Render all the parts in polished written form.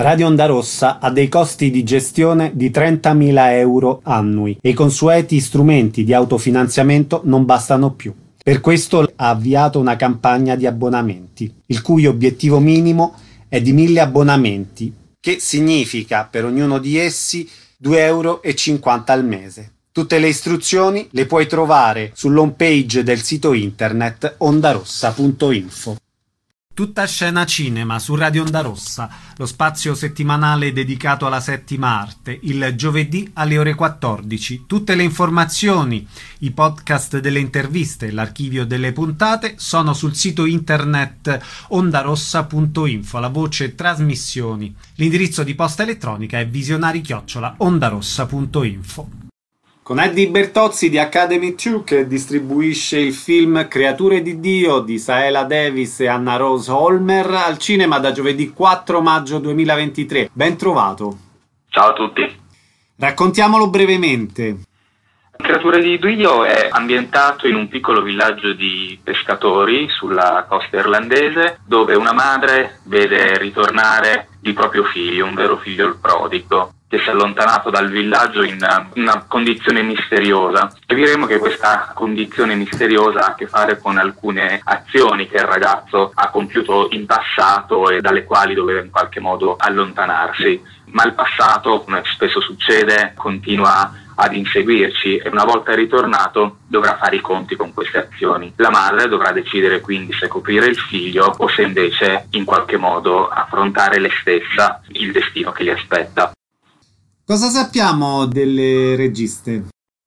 Radio Onda Rossa ha dei costi di gestione di 30.000 euro annui e i consueti strumenti di autofinanziamento non bastano più. Per questo ha avviato una campagna di abbonamenti, il cui obiettivo minimo è di 1.000 abbonamenti, che significa per ognuno di essi 2,50 € al mese. Tutte le istruzioni le puoi trovare sull'home page del sito internet ondarossa.info. Tutta scena cinema su Radio Onda Rossa, lo spazio settimanale dedicato alla settima arte, il giovedì alle ore 14. Tutte le informazioni, i podcast delle interviste, l'archivio delle puntate sono sul sito internet ondarossa.info, la voce trasmissioni. L'indirizzo di posta elettronica è visionari@ondarossa.info. Con Eddie Bertozzi di Academy 2 che distribuisce il film Creature di Dio di Saela Davis e Anna Rose Holmer al cinema da giovedì 4 maggio 2023. Ben trovato. Ciao a tutti. Raccontiamolo brevemente. Creature di Dio è ambientato in un piccolo villaggio di pescatori sulla costa irlandese, dove una madre vede ritornare il proprio figlio, un vero figlio il prodigo, che si è allontanato dal villaggio in una condizione misteriosa. E diremo che questa condizione misteriosa ha a che fare con alcune azioni che il ragazzo ha compiuto in passato e dalle quali doveva in qualche modo allontanarsi. Ma il passato, come spesso succede, continua ad inseguirci e una volta ritornato dovrà fare i conti con queste azioni. La madre dovrà decidere quindi se coprire il figlio o se invece in qualche modo affrontare lei stessa il destino che gli aspetta. Cosa sappiamo delle registe?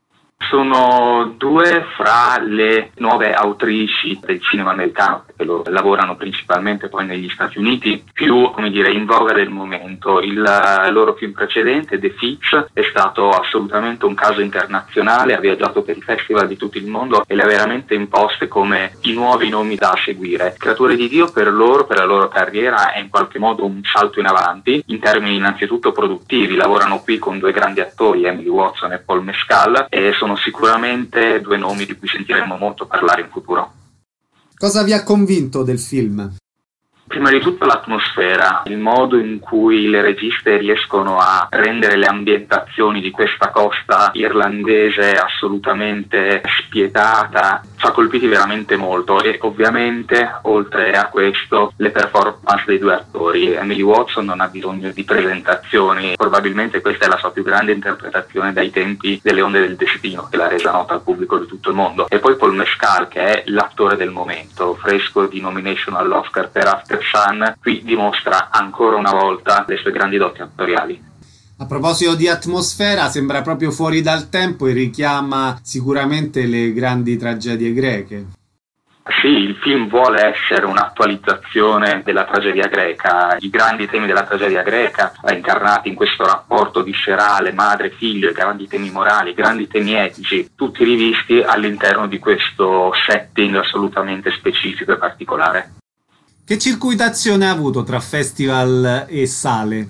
Sono due fra le nuove autrici del cinema americano che lavorano principalmente poi negli Stati Uniti, più in voga del momento. Il loro film precedente, The Fix, è stato assolutamente un caso internazionale, ha viaggiato per i festival di tutto il mondo e le ha veramente imposte come i nuovi nomi da seguire. Creature di Dio per la loro carriera è in qualche modo un salto in avanti, in termini innanzitutto produttivi. Lavorano qui con due grandi attori, Emily Watson e Paul Mescal, e sono sicuramente due nomi di cui sentiremo molto parlare in futuro. Cosa vi ha convinto del film? Prima di tutto l'atmosfera, il modo in cui le registe riescono a rendere le ambientazioni di questa costa irlandese assolutamente spietata, ci ha colpiti veramente molto. E ovviamente oltre a questo le performance dei due attori. Emily Watson non ha bisogno di presentazioni, probabilmente questa è la sua più grande interpretazione dai tempi delle Onde del Destino, che l'ha resa nota al pubblico di tutto il mondo. E poi Paul Mescal, che è l'attore del momento, fresco di nomination all'Oscar per After Sun, qui dimostra ancora una volta le sue grandi doti attoriali. A proposito di atmosfera, sembra proprio fuori dal tempo e richiama sicuramente le grandi tragedie greche. Sì, il film vuole essere un'attualizzazione della tragedia greca, i grandi temi della tragedia greca incarnati in questo rapporto viscerale madre-figlio, i grandi temi morali, i grandi temi etici, tutti rivisti all'interno di questo setting assolutamente specifico e particolare. Che circuitazione ha avuto tra festival e sale?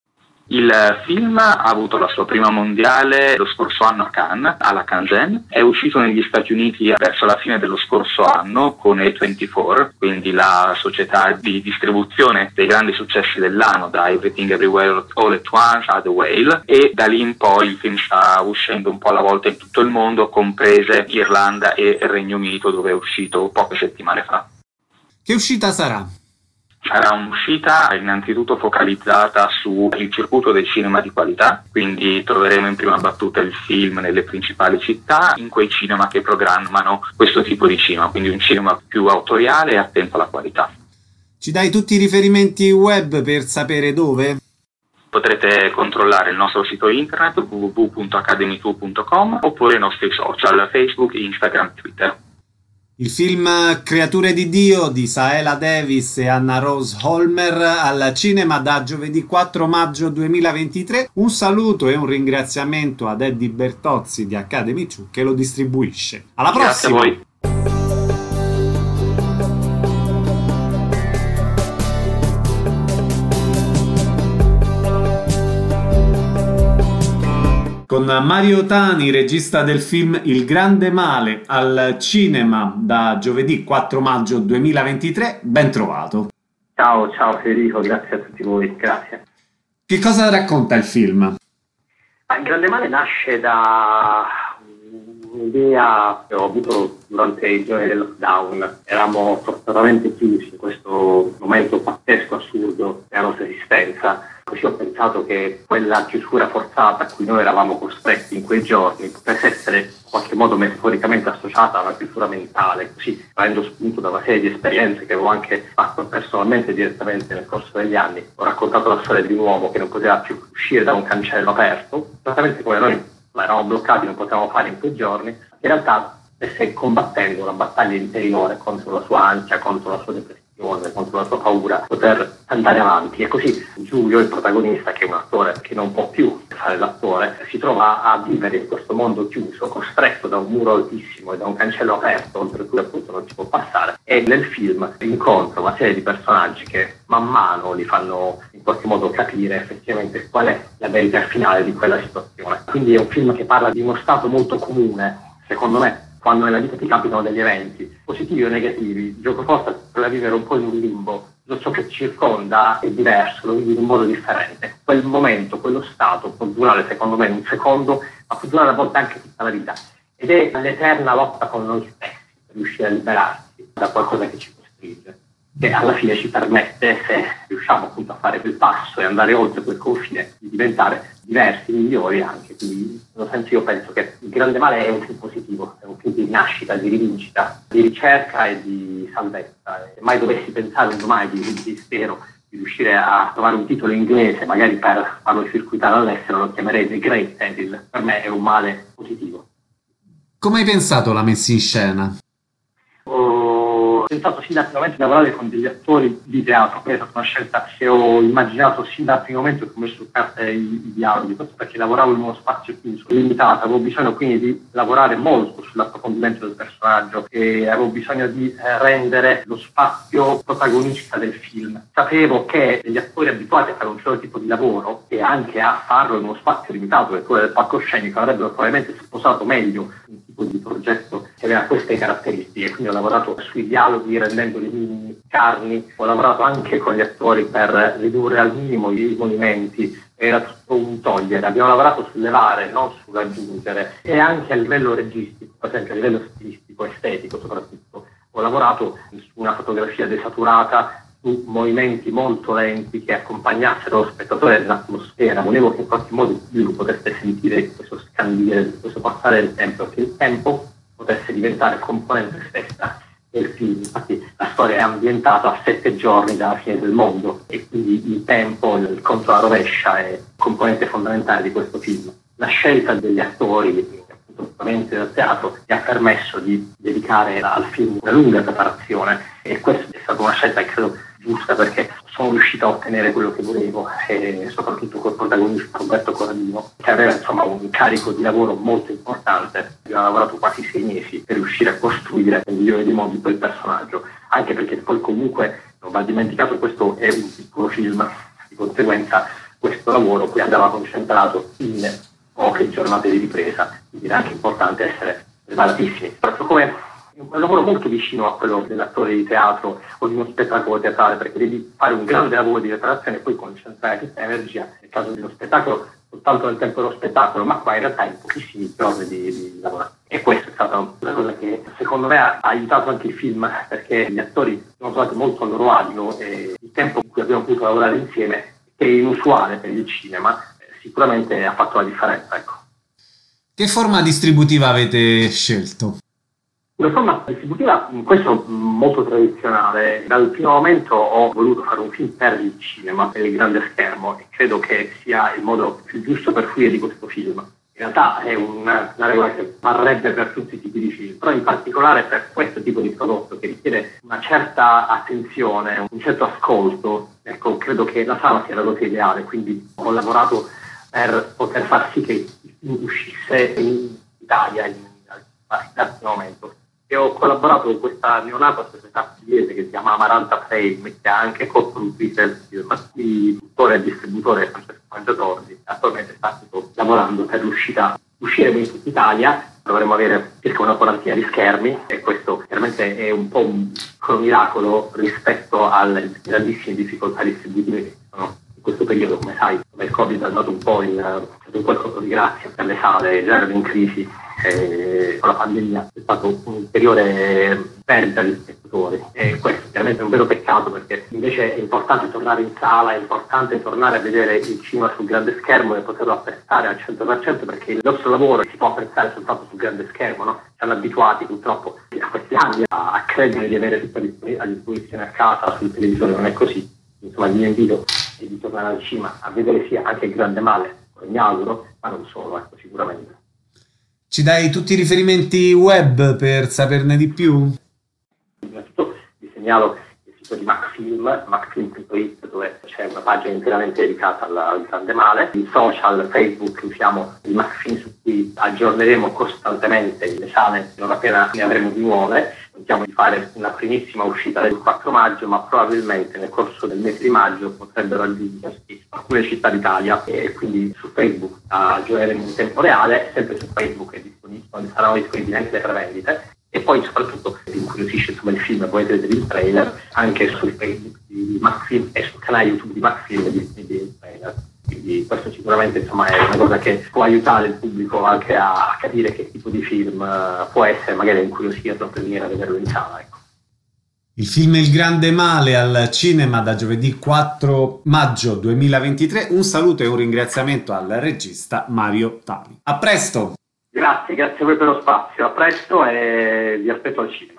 Il film ha avuto la sua prima mondiale lo scorso anno a Cannes, alla Cannes, è uscito negli Stati Uniti verso la fine dello scorso anno con A24, quindi la società di distribuzione dei grandi successi dell'anno, da Everything Everywhere All at Once a The Whale, e da lì in poi il film sta uscendo un po' alla volta in tutto il mondo, comprese Irlanda e Regno Unito, dove è uscito poche settimane fa. Che uscita sarà? Sarà un'uscita innanzitutto focalizzata sul circuito del cinema di qualità, quindi troveremo in prima battuta il film nelle principali città, in quei cinema che programmano questo tipo di cinema, quindi un cinema più autoriale e attento alla qualità. Ci dai tutti i riferimenti web per sapere dove? Potrete controllare il nostro sito internet www.academy2.com oppure i nostri social Facebook, Instagram, Twitter. Il film Creature di Dio di Saela Davis e Anna Rose Holmer al cinema da giovedì 4 maggio 2023. Un saluto e un ringraziamento ad Eddie Bertozzi di Academy 2 che lo distribuisce. Alla prossima! Grazie a voi. Con Mario Tani, regista del film Il Grande Male, al cinema da giovedì 4 maggio 2023, ben trovato. Ciao Federico, grazie a tutti voi, grazie. Che cosa racconta il film? Il Grande Male nasce da un'idea che ho avuto durante i giorni del lockdown. Eravamo fortunatamente chiusi in questo momento pazzesco, assurdo della nostra esistenza. Così ho pensato che quella chiusura forzata a cui noi eravamo costretti in quei giorni potesse essere in qualche modo metaforicamente associata a una chiusura mentale, così prendo spunto da una serie di esperienze che avevo anche fatto personalmente direttamente nel corso degli anni. Ho raccontato la storia di un uomo che non poteva più uscire da un cancello aperto, esattamente come noi eravamo bloccati, non potevamo fare in quei giorni. In realtà stesse combattendo una battaglia interiore contro la sua ansia, contro la sua depressione, contro la sua paura, poter andare avanti. E così Giulio, il protagonista, che è un attore che non può più fare l'attore, si trova a vivere in questo mondo chiuso, costretto da un muro altissimo e da un cancello aperto, oltre cui appunto non si può passare. E nel film incontra una serie di personaggi che man mano gli fanno in qualche modo capire effettivamente qual è la verità finale di quella situazione. Quindi è un film che parla di uno stato molto comune, secondo me, quando nella vita ti capitano degli eventi, positivi o negativi. Il gioco forza per vivere un po' in un limbo. Tutto ciò che ti circonda è diverso, lo vivi in un modo differente. Quel momento, quello stato può durare secondo me un secondo, ma può durare a volte anche tutta la vita. Ed è l'eterna lotta con noi stessi per riuscire a liberarci da qualcosa che ci costringe, che alla fine ci permette, se riusciamo appunto a fare quel passo e andare oltre quel confine, di diventare diversi, migliori anche. Quindi in questo senso io penso che Il Grande Male è un film positivo, è un film di rinascita, di rivincita, di ricerca e di salvezza. Se mai dovessi pensare un domani, spero di riuscire a trovare un titolo inglese, magari per farlo circuitare all'estero, lo chiamerei The Great Evil. Per me è un male positivo. Come hai pensato la messa in scena? Ho pensato sin dal primo momento di lavorare con degli attori di teatro, questa è stata una scelta che ho immaginato sin dal primo momento che ho messo su carta i dialoghi, questo perché lavoravo in uno spazio chiuso, limitato, avevo bisogno quindi di lavorare molto sull'approfondimento del personaggio e avevo bisogno di rendere lo spazio protagonista del film. Sapevo che gli attori abituati a fare un certo tipo di lavoro e anche a farlo in uno spazio limitato, che quello del palcoscenico, avrebbero probabilmente sposato meglio un tipo di progetto che aveva queste caratteristiche. Quindi ho lavorato sui dialoghi rendendoli minimi, carni, ho lavorato anche con gli attori per ridurre al minimo i movimenti, era tutto un togliere, abbiamo lavorato sul levare, non sull'aggiungere, e anche a livello registico, per esempio a livello stilistico, estetico soprattutto. Ho lavorato su una fotografia desaturata, su movimenti molto lenti che accompagnassero lo spettatore nell'atmosfera. Volevo che in qualche modo lui potesse sentire questo scandire, questo passare del tempo, che il tempo potesse diventare componente stessa del film. Infatti la storia è ambientata a 7 giorni dalla fine del mondo e quindi il tempo, il conto alla rovescia, è componente fondamentale di questo film. La scelta degli attori, appunto dal teatro, mi ha permesso di dedicare al film una lunga preparazione, e questa è stata una scelta che credo giusta, perché sono riuscito a ottenere quello che volevo, e soprattutto col protagonista Roberto Corradino, che aveva insomma un carico di lavoro molto importante. Abbiamo lavorato quasi 6 mesi per riuscire a costruire nel migliore dei modi quel personaggio, anche perché poi comunque non va dimenticato, questo è un piccolo film, di conseguenza questo lavoro poi andava concentrato in poche giornate di ripresa, quindi era anche importante essere preparatissimi. Proprio come un lavoro molto vicino a quello dell'attore di teatro o di uno spettacolo teatrale, perché devi fare un grande lavoro di preparazione e poi concentrare tutta l'energia, nel caso dello spettacolo, soltanto nel tempo dello spettacolo, ma qua in realtà in pochissimi giorni di lavoro. E questa è stata una cosa che secondo me ha aiutato anche il film, perché gli attori sono stati molto a loro agio e il tempo in cui abbiamo potuto lavorare insieme, che è inusuale per il cinema, sicuramente ha fatto la differenza, ecco. Che forma distributiva avete scelto? Una forma distributiva, questo molto tradizionale. Dal primo momento ho voluto fare un film per il cinema, per il grande schermo, e credo che sia il modo più giusto per fruire di questo film. In realtà è una regola che varrebbe per tutti i tipi di film, però in particolare per questo tipo di prodotto che richiede una certa attenzione, un certo ascolto. Ecco, credo che la sala sia la cosa ideale, quindi ho lavorato per poter far sì che il film uscisse in Italia in questo momento. E ho collaborato con questa neonata società pugliese che si chiama Amaranta Frame, che ha anche co-produtto il film. Il produttore e distributore Francesco Mangiatordi attualmente sta lavorando per l'uscita. Usciremo in tutta Italia, dovremo avere circa una quarantina di schermi, e questo chiaramente è un po' un miracolo rispetto alle grandissime difficoltà distributive che ci sono in questo periodo, come sai, il Covid ha dato un po' un colpo di grazia per le sale, già erano in crisi, con la pandemia è stato un'ulteriore perdita di spettatori, e questo chiaramente è un vero peccato, perché invece è importante tornare in sala, è importante tornare a vedere il cinema sul grande schermo e poterlo apprezzare al 100%, perché il nostro lavoro si può apprezzare soltanto sul grande schermo, no? Siamo abituati purtroppo a questi anni a credere di avere tutto a disposizione a casa, sul televisore, non è così. Insomma, il mio invito è di tornare al cinema a vedere sia anche il grande male, mi auguro, ma non solo, ecco, sicuramente. Ci dai tutti i riferimenti web per saperne di più? Innanzitutto vi segnalo il sito di macfilm.it, dove c'è una pagina interamente dedicata al grande male. In social, Facebook, usiamo il Macfilm, su cui aggiorneremo costantemente le sale non appena ne avremo di nuove. Contiamo di fare una primissima uscita del 4 maggio, ma probabilmente nel corso del mese di maggio potrebbero raggiungersi alcune città d'Italia, e quindi su Facebook aggiorneremo in tempo reale. Sempre su Facebook saranno disponibili anche le prevendite, e poi soprattutto vi incuriosisce il film, potete vedere il trailer anche sul Facebook di Macfilm e sul canale YouTube di Macfilm disponibile il trailer. Quindi questo sicuramente è una cosa che può aiutare il pubblico anche a capire che tipo di film può essere, magari incuriosirlo per venire a vederlo in sala, ecco. Il film Il Grande Male al cinema da giovedì 4 maggio 2023. Un saluto e un ringraziamento al regista Mario Tali. A presto! Grazie a voi per lo spazio, a presto e vi aspetto al cinema.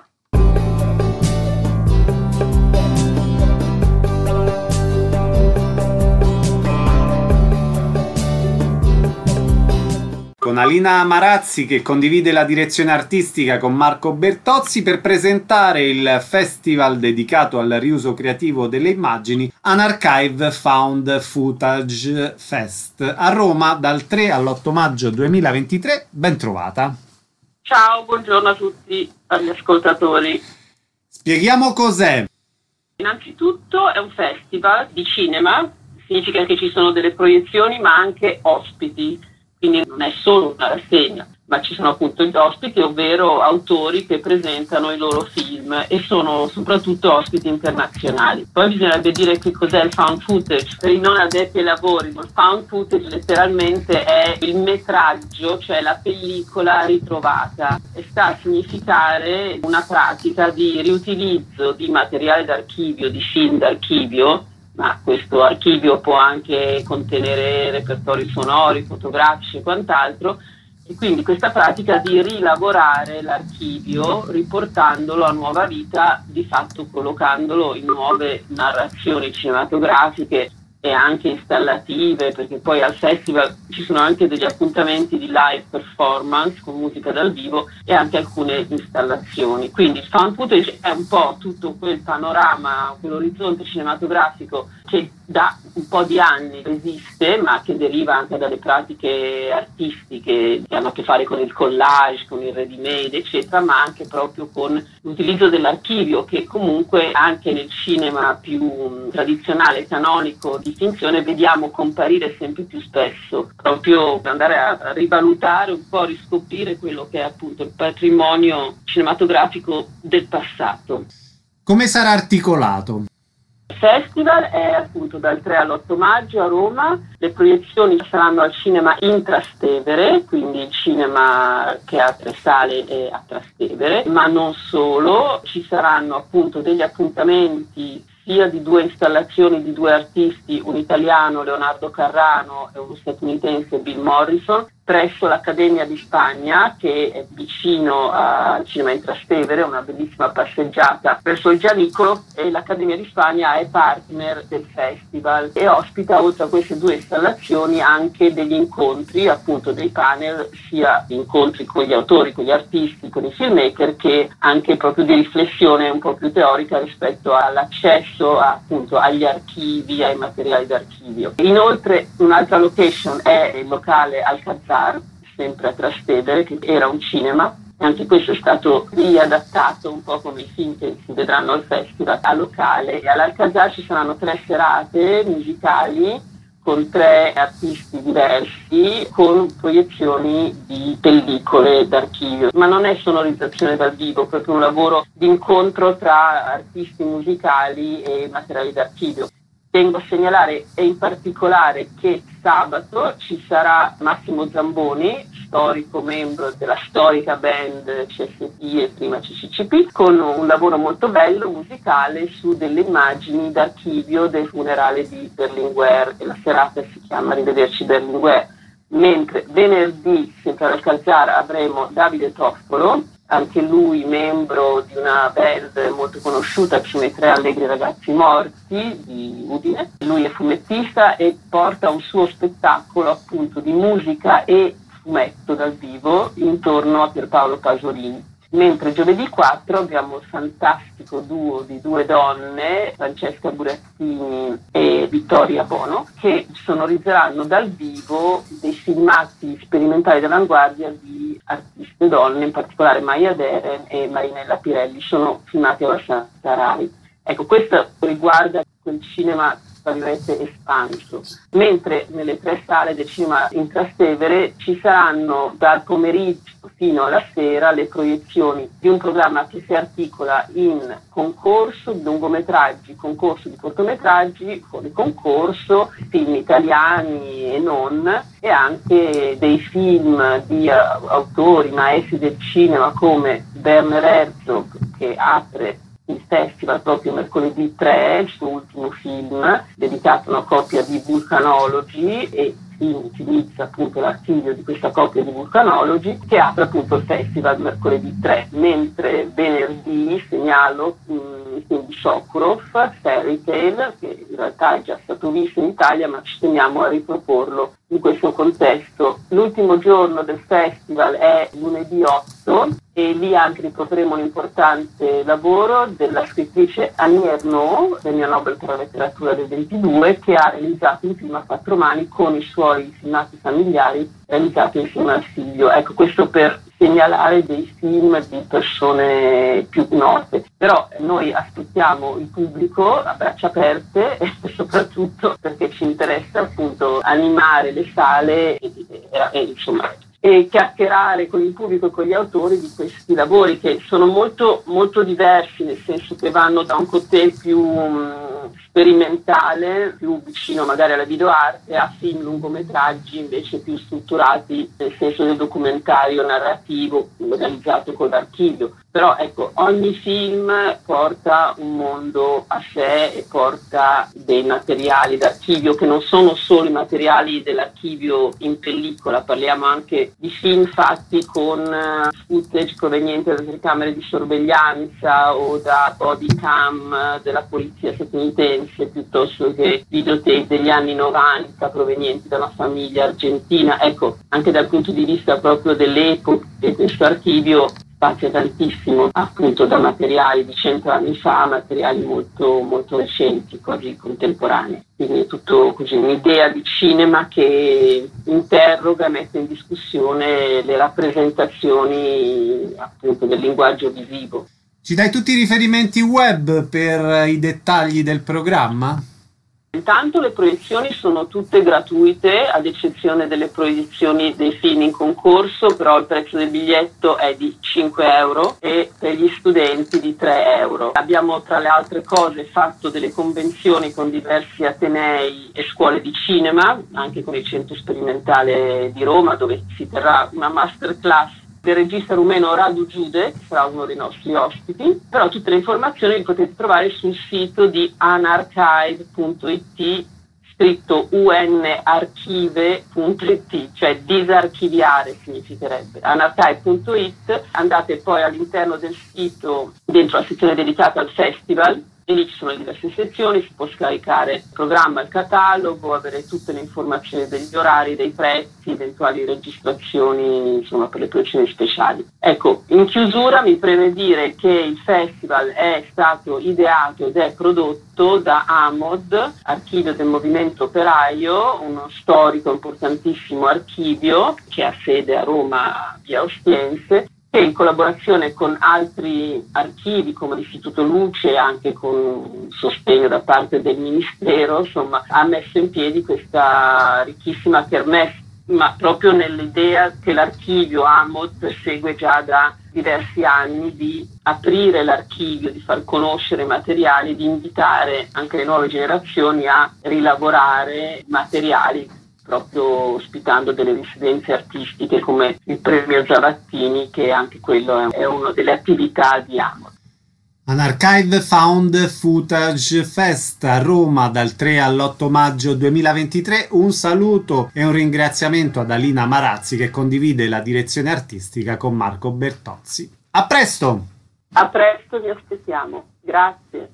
Con Alina Marazzi, che condivide la direzione artistica con Marco Bertozzi, per presentare il festival dedicato al riuso creativo delle immagini Unarchive Found Footage Fest a Roma dal 3 all'8 maggio 2023. Ben trovata. Ciao, buongiorno a tutti agli ascoltatori. Spieghiamo cos'è. Innanzitutto è un festival di cinema, significa che ci sono delle proiezioni ma anche ospiti. Quindi non è solo una rassegna, ma ci sono appunto gli ospiti, ovvero autori che presentano i loro film, e sono soprattutto ospiti internazionali. Poi bisognerebbe dire che cos'è il found footage. Per i non addetti ai lavori, il found footage letteralmente è il metraggio, cioè la pellicola ritrovata, e sta a significare una pratica di riutilizzo di materiale d'archivio, di film d'archivio, ma questo archivio può anche contenere repertori sonori, fotografici e quant'altro, e quindi questa pratica di rilavorare l'archivio riportandolo a nuova vita, di fatto collocandolo in nuove narrazioni cinematografiche e anche installative, perché poi al festival ci sono anche degli appuntamenti di live performance con musica dal vivo e anche alcune installazioni. Quindi il found footage è un po' tutto quel panorama, quell'orizzonte cinematografico che da un po' di anni esiste, ma che deriva anche dalle pratiche artistiche che hanno a che fare con il collage, con il ready-made, eccetera, ma anche proprio con l'utilizzo dell'archivio, che comunque anche nel cinema più tradizionale, canonico, di finzione, vediamo comparire sempre più spesso, proprio per andare a rivalutare, un po' riscoprire quello che è appunto il patrimonio cinematografico del passato. Come sarà articolato? Il festival è appunto dal 3 all'8 maggio a Roma. Le proiezioni saranno al cinema in Trastevere, quindi il cinema che ha 3 sale è a Trastevere, ma non solo. Ci saranno appunto degli appuntamenti sia di 2 installazioni di 2 artisti, un italiano, Leonardo Carrano, e uno statunitense, Bill Morrison, presso l'Accademia di Spagna, che è vicino al cinema in Trastevere, una bellissima passeggiata verso il Gianicolo, e l'Accademia di Spagna è partner del festival e ospita, oltre a queste 2 installazioni, anche degli incontri, appunto dei panel, sia incontri con gli autori, con gli artisti, con i filmmaker, che anche proprio di riflessione un po' più teorica rispetto all'accesso appunto agli archivi, ai materiali d'archivio. Inoltre un'altra location è il locale Alcazar, sempre a Trastevere, che era un cinema, e anche questo è stato riadattato un po' come i film che si vedranno al festival, a locale. E all'Alcazar ci saranno 3 serate musicali con 3 artisti diversi, con proiezioni di pellicole d'archivio. Ma non è sonorizzazione dal vivo, è proprio un lavoro di incontro tra artisti musicali e materiali d'archivio. Tengo a segnalare e in particolare che sabato ci sarà Massimo Zamboni, storico membro della storica band CSP e prima CCCP, con un lavoro molto bello musicale su delle immagini d'archivio del funerale di Berlinguer, e la serata si chiama Rivederci Berlinguer. Mentre venerdì, sempre al Calzara, avremo Davide Toffolo, anche lui membro di una band molto conosciuta che sono i Tre Allegri Ragazzi Morti di Udine. Lui è fumettista e porta un suo spettacolo appunto di musica e fumetto dal vivo intorno a Pierpaolo Pasolini. Mentre giovedì 4 abbiamo il fantastico duo di due donne, Francesca Burattini e Vittoria Bono, che sonorizzeranno dal vivo dei filmati sperimentali d'avanguardia di artiste donne, in particolare Maya Deren e Marinella Pirelli. Sono filmati alla Santa Rai. Ecco, questo riguarda quel cinema espanso, mentre nelle 3 sale del cinema in Trastevere ci saranno dal pomeriggio fino alla sera le proiezioni di un programma che si articola in concorso di lungometraggi, concorso di cortometraggi, fuori concorso, film italiani e non, e anche dei film di autori, maestri del cinema come Werner Herzog, che apre il festival proprio mercoledì 3, il suo ultimo film dedicato a una coppia di vulcanologi, e utilizza appunto l'archivio di questa coppia di vulcanologi, che apre appunto il festival mercoledì 3, mentre venerdì segnalo il film di Sokurov, Fairy Tale, che in realtà è già stato visto in Italia, ma ci teniamo a riproporlo in questo contesto. L'ultimo giorno del festival è lunedì 8 e lì anche riproporremo un importante lavoro della scrittrice Annie Ernaux, premio Nobel per la letteratura del 22, che ha realizzato un film a 4 mani con i suoi filmati familiari realizzati insieme al figlio. Ecco, questo per segnalare dei film di persone più note. Però noi aspettiamo il pubblico a braccia aperte e soprattutto perché ci interessa appunto animare le sale e chiacchierare con il pubblico e con gli autori di questi lavori, che sono molto, molto diversi, nel senso che vanno da un cocktail più sperimentale, più vicino magari alla videoarte, a film lungometraggi invece più strutturati nel senso del documentario narrativo realizzato con l'archivio. Però ecco, ogni film porta un mondo a sé e porta dei materiali d'archivio che non sono solo i materiali dell'archivio in pellicola, parliamo anche di film fatti con footage provenienti da telecamere di sorveglianza o da body cam della polizia statunitense, piuttosto che videotape degli anni 90 provenienti da una famiglia argentina. Ecco, anche dal punto di vista proprio dell'epoca, questo archivio spazia tantissimo appunto da materiali di 100 anni fa a materiali molto, molto recenti, quasi contemporanei. Quindi è tutto così un'idea di cinema che interroga, mette in discussione le rappresentazioni appunto del linguaggio visivo. Ci dai tutti i riferimenti web per i dettagli del programma? Intanto le proiezioni sono tutte gratuite, ad eccezione delle proiezioni dei film in concorso, però il prezzo del biglietto è di 5 euro e per gli studenti di 3 euro. Abbiamo tra le altre cose fatto delle convenzioni con diversi atenei e scuole di cinema, anche con il Centro Sperimentale di Roma, dove si terrà una masterclass del regista rumeno Radu Giude, che sarà uno dei nostri ospiti. Però tutte le informazioni le potete trovare sul sito di unarchive.it, scritto unarchive.it, cioè disarchiviare significherebbe, unarchive.it. Andate poi all'interno del sito, dentro la sezione dedicata al festival, e lì ci sono le diverse sezioni, si può scaricare il programma, il catalogo, avere tutte le informazioni degli orari, dei prezzi, eventuali registrazioni, insomma, per le proiezioni speciali. Ecco, in chiusura mi preme dire che il festival è stato ideato ed è prodotto da AMOD, Archivio del Movimento Operaio, uno storico importantissimo archivio che ha sede a Roma, via Ostiense, che in collaborazione con altri archivi come l'Istituto Luce e anche con sostegno da parte del Ministero, insomma, ha messo in piedi questa ricchissima kermesse, ma proprio nell'idea che l'archivio AMOT segue già da diversi anni di aprire l'archivio, di far conoscere i materiali, di invitare anche le nuove generazioni a rilavorare materiali, proprio ospitando delle residenze artistiche come il Premio Zavattini, che anche quello è una delle attività di Amor. An Archive Found Footage Fest a Roma dal 3 all'8 maggio 2023. Un saluto e un ringraziamento ad Alina Marazzi che condivide la direzione artistica con Marco Bertozzi. A presto! A presto, vi aspettiamo. Grazie.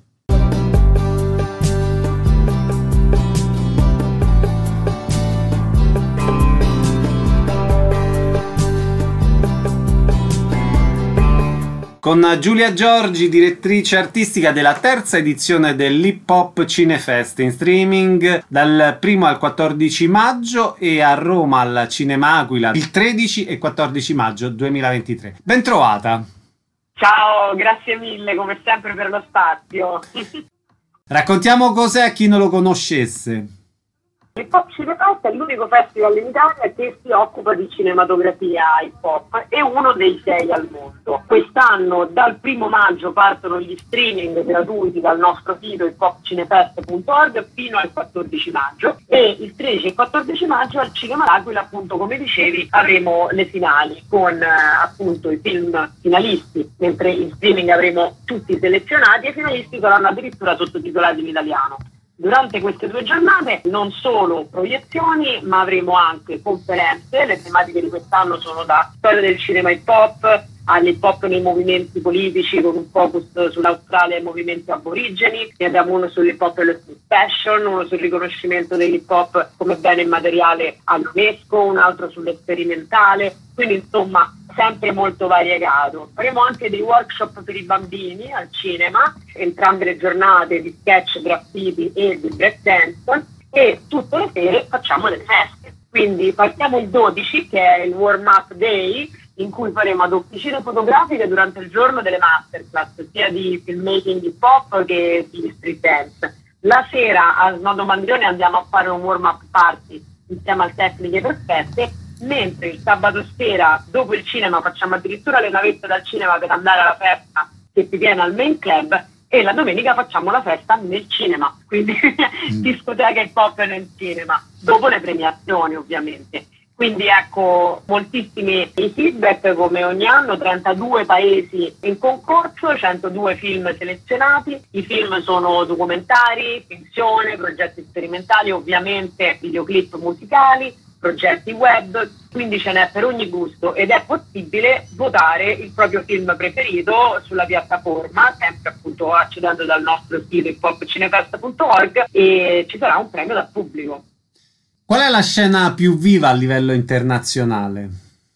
Con Giulia Giorgi, direttrice artistica della terza edizione dell'Hip Hop Cinefest, in streaming dal 1 al 14 maggio e a Roma al Cinema Aquila il 13 e 14 maggio 2023. Ben trovata! Ciao, grazie mille come sempre per lo spazio. Raccontiamo cos'è a chi non lo conoscesse. L'Hip Hop Cinefest è l'unico festival in Italia che si occupa di cinematografia hip hop, è uno dei 6 al mondo. Quest'anno dal 1 maggio partono gli streaming gratuiti dal nostro sito hiphopcinefest.org fino al 14 maggio e il 13 e 14 maggio al Cinema L'Aquila, appunto come dicevi, avremo le finali con appunto i film finalisti, mentre in streaming avremo tutti selezionati e i finalisti saranno addirittura sottotitolati in italiano. Durante queste 2 giornate non solo proiezioni, ma avremo anche conferenze. Le tematiche di quest'anno sono da storia del cinema hip hop all'hip hop nei movimenti politici, con un focus sull'Australia e i movimenti aborigeni. Ne abbiamo uno sull'hip hop e lo street fashion, uno sul riconoscimento dell'hip hop come bene immateriale all'UNESCO, un altro sull'esperimentale. Quindi insomma sempre molto variegato. Faremo anche dei workshop per i bambini al cinema, entrambe le giornate di sketch, graffiti e di break dance, e tutte le sere facciamo delle feste. Quindi partiamo il 12, che è il warm up day, in cui faremo ad officine fotografiche durante il giorno delle masterclass, sia di filmmaking hip hop che di street dance. La sera a Snodo Mandrione andiamo a fare un warm up party insieme al Tecniche Perfette, mentre il sabato sera dopo il cinema facciamo addirittura le navette dal cinema per andare alla festa che si tiene al main club, e la domenica facciamo la festa nel cinema, quindi discoteca hip hop nel cinema, dopo le premiazioni ovviamente. Quindi ecco, moltissimi i feedback come ogni anno, 32 paesi in concorso, 102 film selezionati. I film sono documentari, finzione, progetti sperimentali, ovviamente videoclip musicali, progetti web, quindi ce n'è per ogni gusto ed è possibile votare il proprio film preferito sulla piattaforma, sempre appunto accedendo dal nostro sito hiphopcinefest.org, e ci sarà un premio dal pubblico. Qual è la scena più viva a livello internazionale?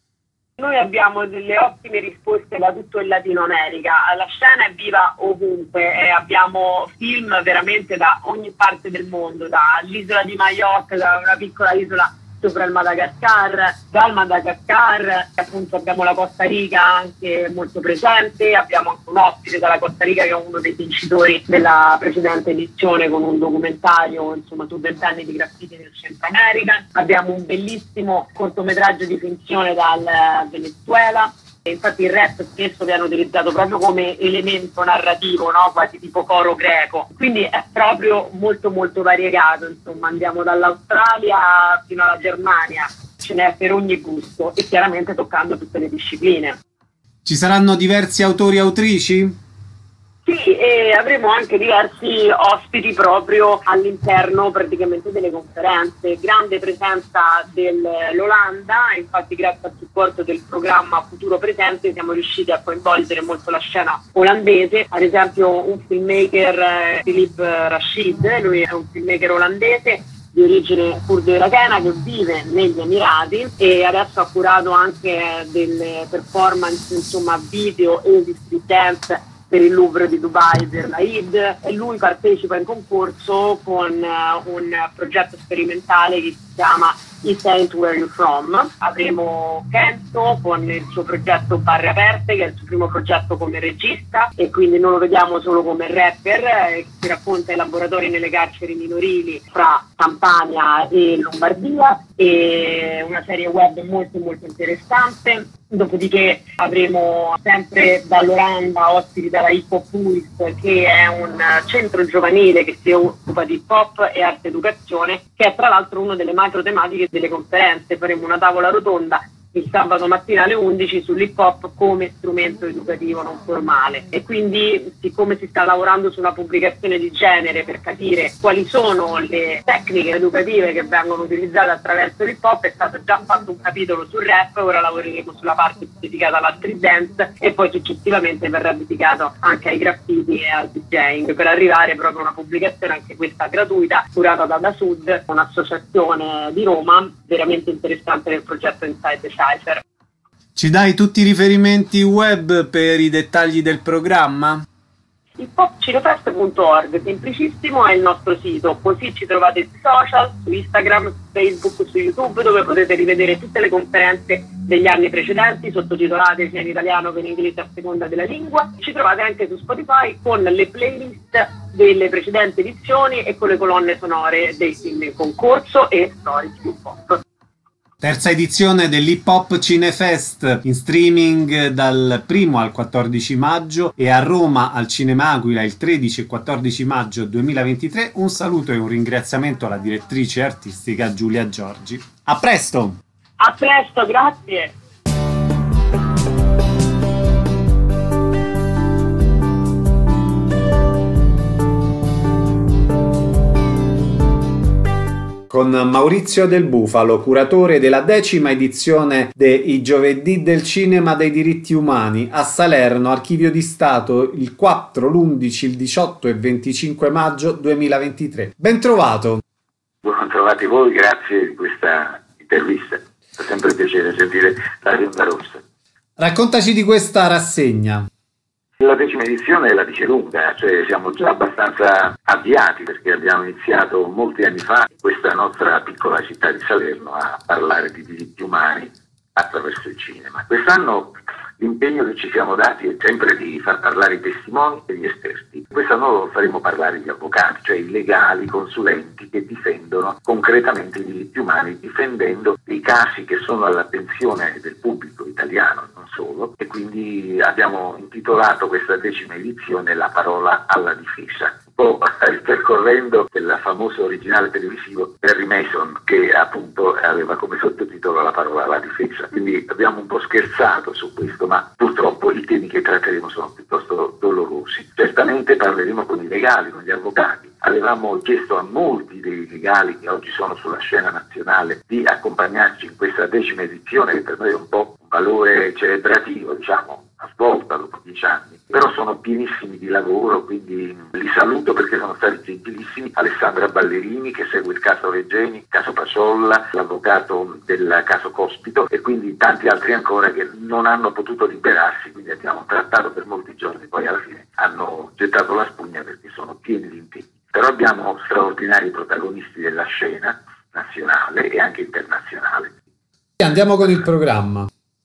Noi abbiamo delle ottime risposte da tutto il Latino America, la scena è viva ovunque, abbiamo film veramente da ogni parte del mondo, dall'isola di Mayotte, da una piccola isola sopra il Madagascar, dal Madagascar, appunto abbiamo la Costa Rica anche molto presente, abbiamo anche un ospite dalla Costa Rica che è uno dei vincitori della precedente edizione con un documentario, insomma, su 20 anni di graffiti nel Centro America. Abbiamo un bellissimo cortometraggio di finzione dal Venezuela. Infatti il rap spesso viene utilizzato proprio come elemento narrativo, no? Quasi tipo coro greco, quindi è proprio molto molto variegato, insomma andiamo dall'Australia fino alla Germania, ce n'è per ogni gusto e chiaramente toccando tutte le discipline. Ci saranno diversi autori e autrici? Sì, e avremo anche diversi ospiti proprio all'interno praticamente delle conferenze. Grande presenza dell'Olanda, infatti grazie al supporto del programma Futuro Presente siamo riusciti a coinvolgere molto la scena olandese. Ad esempio un filmmaker, Philippe Rashid, lui è un filmmaker olandese di origine kurdo-irachena che vive negli Emirati e adesso ha curato anche delle performance, insomma, video e di street dance per il Louvre di Dubai per la Eid, e lui partecipa in concorso con un progetto sperimentale che si chiama East Saint Where You From. Avremo Kenzo con il suo progetto Barre Aperte, che è il suo primo progetto come regista e quindi non lo vediamo solo come rapper, che racconta i laboratori nelle carceri minorili fra Campania e Lombardia, e una serie web molto molto interessante. Dopodiché avremo sempre dall'Olanda ospiti dalla Hip Hop Pulse, che è un centro giovanile che si occupa di hip hop e arte educazione, che è tra l'altro una delle macro tematiche delle conferenze. Faremo una tavola rotonda il sabato mattina alle 11 sull'hip hop come strumento educativo non formale, e quindi, siccome si sta lavorando su una pubblicazione di genere per capire quali sono le tecniche educative che vengono utilizzate attraverso l'hip hop, è stato già fatto un capitolo sul rap. Ora lavoreremo sulla parte dedicata alla street dance e poi successivamente verrà dedicato anche ai graffiti e al DJing, per arrivare proprio a una pubblicazione, anche questa gratuita, curata da Sud, un'associazione di Roma, veramente interessante nel progetto Inside the Cypher. Ci tutti i riferimenti web per i dettagli del programma? hiphopcinefest.org, semplicissimo, è il nostro sito, così ci trovate sui social, su Instagram, su Facebook, su YouTube, dove potete rivedere tutte le conferenze degli anni precedenti, sottotitolate sia in italiano che in inglese a seconda della lingua. Ci trovate anche su Spotify con le playlist delle precedenti edizioni e con le colonne sonore dei film in concorso e storici hip hop. Terza edizione dell'Hip Hop Cinefest, in streaming dal 1 al 14 maggio e a Roma al Cinema Aquila il 13 e 14 maggio 2023. Un saluto e un ringraziamento alla direttrice artistica Giulia Giorgi. A presto! A presto, grazie! Con Maurizio Del Bufalo, curatore della 10ª edizione dei Giovedì del Cinema dei Diritti Umani a Salerno, Archivio di Stato, il 4, l'11, il 18 e 25 maggio 2023. Ben trovato! Buon trovati voi, grazie di questa intervista. Fa sempre piacere sentire la Onda Rossa. Raccontaci di questa rassegna. La 10ª edizione la dice lunga, cioè siamo già abbastanza avviati, perché abbiamo iniziato molti anni fa in questa nostra piccola città di Salerno a parlare di diritti umani attraverso il cinema. Quest'anno l'impegno che ci siamo dati è sempre di far parlare i testimoni e gli esperti. Quest'anno faremo parlare gli avvocati, cioè i legali, i consulenti che difendono concretamente i diritti umani, difendendo dei casi che sono all'attenzione del pubblico italiano, non solo, e quindi abbiamo intitolato questa 10ª edizione La parola alla difesa, un po' ripercorrendo il famoso originale televisivo Perry Mason, che appunto aveva come sottotitolo La parola alla difesa. Quindi abbiamo un po' scherzato su questo, ma purtroppo i temi che tratteremo sono piuttosto dolorosi. Certamente parleremo con i legali, con gli avvocati. Avevamo chiesto a molti dei legali che oggi sono sulla scena nazionale di accompagnarci in questa 10ª edizione, che per noi è un po' un valore celebrativo, diciamo, a svolta dopo 10 anni. Però sono pienissimi di lavoro, quindi li saluto perché sono stati gentilissimi. Alessandra Ballerini, che segue il caso Regeni, il caso Paciolla, l'avvocato del caso Cospito, e quindi tanti altri ancora che non hanno potuto liberarsi, quindi abbiamo trattato per molti giorni, poi alla fine hanno gettato la spugna perché sono pieni di impegni. Però abbiamo straordinari protagonisti della scena nazionale e anche internazionale. Andiamo con il programma.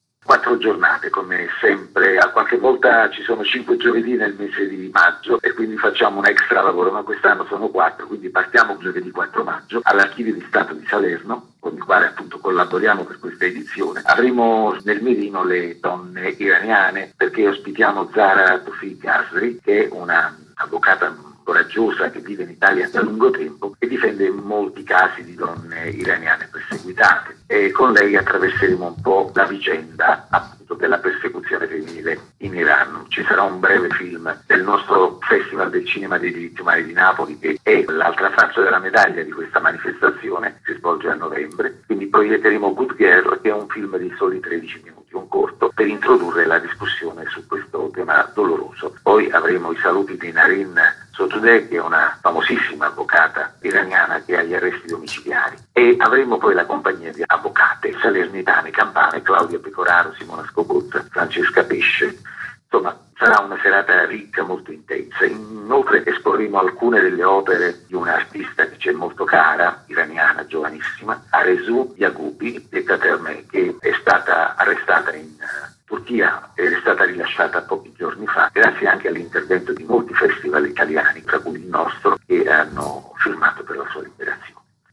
4 giornate come sempre, a qualche volta ci sono 5 giovedì nel mese di maggio e quindi facciamo un extra lavoro, ma quest'anno sono 4, quindi partiamo giovedì 4 maggio all'Archivio di Stato di Salerno, con il quale appunto collaboriamo per questa edizione. Avremo nel mirino le donne iraniane, perché ospitiamo Zara Tufik Ghazri, che è una avvocata coraggiosa che vive in Italia da lungo tempo e difende molti casi di donne iraniane perseguitate, e con lei attraverseremo un po' la vicenda appunto della persecuzione femminile in Iran. Ci sarà un breve film del nostro Festival del Cinema dei Diritti Umani di Napoli, che è l'altra faccia della medaglia di questa manifestazione, si svolge a novembre, quindi proietteremo Good Girl, che è un film di soli 13 minuti, un corto, per introdurre la discussione su questo tema doloroso. Poi avremo i saluti di Naren Sotoudeh, che è una famosissima avvocata iraniana che ha gli arresti domiciliari, e avremo poi la compagnia di avvocate salernitane, campane, Claudia Pecoraro, Simona Scobozza, Francesca Pesce. Insomma, sarà una serata ricca, molto intensa. Inoltre esporremo alcune delle opere di un'artista che ci è molto cara, iraniana, giovanissima, Arezou Yagoubi, detta Termè, che è stata arrestata in Turchia ed è stata rilasciata pochi giorni fa, grazie anche all'intervento di molti festival italiani, tra cui il nostro, che hanno firmato per la sua liberazione.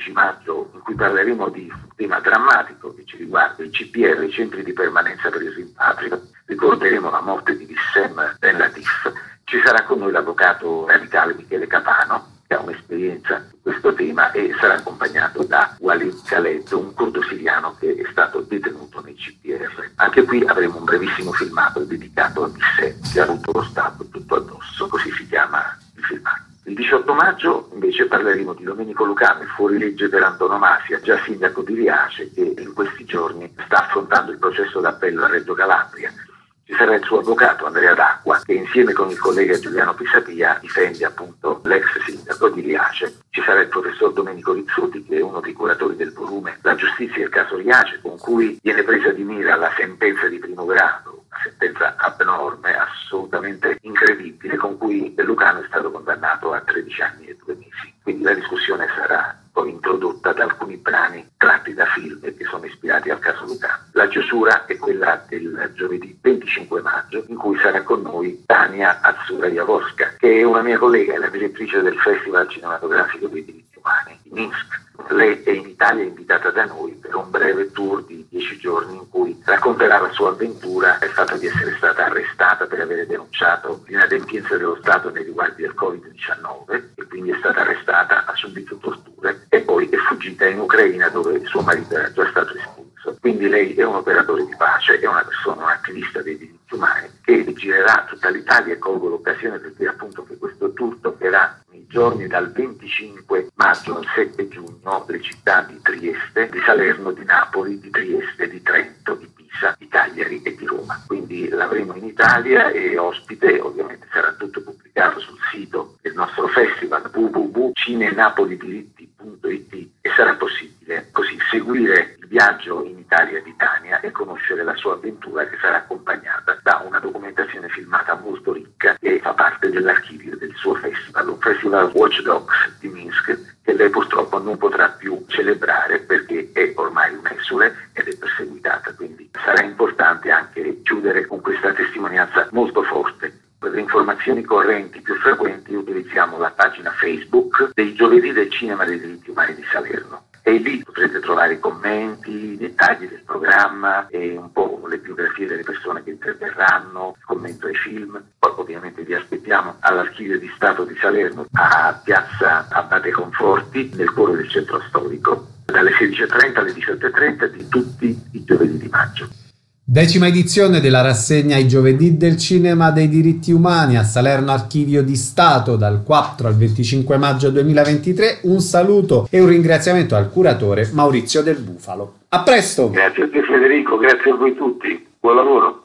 15 maggio, in cui parleremo di un tema drammatico che ci riguarda, i CPR, i centri di permanenza per il rimpatrio. Ricorderemo la morte di Wissem Ben Latif. Ci sarà con noi l'avvocato radicale Michele Capano, che ha un'esperienza su questo tema, e sarà accompagnato da Walid Khaled, un curdo siriano che è stato detenuto nei CPR. Anche qui avremo un brevissimo filmato dedicato a Bissè, che ha avuto lo Stato tutto addosso, così si chiama il filmato. Il 18 maggio invece parleremo di Domenico Lucano, il fuorilegge per antonomasia, già sindaco di Riace, che in questi giorni sta affrontando il processo d'appello a Reggio Calabria. Ci sarà il suo avvocato Andrea D'Acqua, che insieme con il collega Giuliano Pisapia difende appunto l'ex sindaco di Riace. Ci sarà il professor Domenico Rizzuti, che è uno dei curatori del volume La giustizia e il caso Riace, con cui viene presa di mira la sentenza di primo grado, una sentenza abnorme, assolutamente incredibile, con cui Lucano è stato condannato a 13 anni e 2 mesi. Quindi la discussione sarà poi introdotta da alcuni brani tratti da film che sono ispirati al caso Lucano. La chiusura è quella del giovedì 25 maggio, in cui sarà con noi Tania Azzura-Jaworska, che è una mia collega e la direttrice del Festival Cinematografico dei Diritti Umani di Minsk. Lei è in Italia invitata da noi per un breve tour di 10 giorni in cui racconterà la sua avventura e il fatto di essere stata arrestata per aver denunciato l'inadempienza dello Stato nei riguardi del Covid-19, e quindi è stata arrestata, ha subito torture e poi è fuggita in Ucraina, dove suo marito era già stato espulso. Quindi lei è un operatore di pace, è una persona, un attivista dei diritti umani, che girerà tutta l'Italia, e colgo l'occasione per dire appunto che questo tour toccherà nei giorni dal 25 maggio al 7 giugno le città di Trieste, di Salerno, di Napoli, di Trieste, di Trento, di Pisa, di Cagliari e di Roma. Quindi l'avremo in Italia e ospite, ovviamente sarà tutto pubblicato sul sito del nostro festival www.cinenapolidiritti.it, e sarà possibile così seguire il viaggio in Italia di Tania e conoscere la sua avventura, che sarà accompagnata da una documentazione filmata molto ricca che fa parte dell'archivio del suo festival, un festival Watch Dogs di Minsk, che lei purtroppo non potrà più celebrare perché è ormai un'esule ed è perseguitata. Quindi sarà importante anche chiudere con questa testimonianza molto forte. Per le informazioni correnti più frequenti utilizziamo la pagina Facebook dei Giovedì del Cinema dei Diritti Umani di Salerno, e lì potrete trovare i commenti, i dettagli del programma e un po' le biografie delle persone che interverranno, il commento ai film. Poi ovviamente vi aspettiamo all'Archivio di Stato di Salerno, a Piazza Abate Conforti, nel cuore del centro storico, dalle 16:30 alle 18:30 di tutti i giovedì di maggio. 10ª edizione della rassegna I Giovedì del Cinema dei Diritti Umani a Salerno Archivio di Stato dal 4 al 25 maggio 2023. Un saluto e un ringraziamento al curatore Maurizio Del Bufalo. A presto! Grazie a te Federico, grazie a voi tutti. Buon lavoro!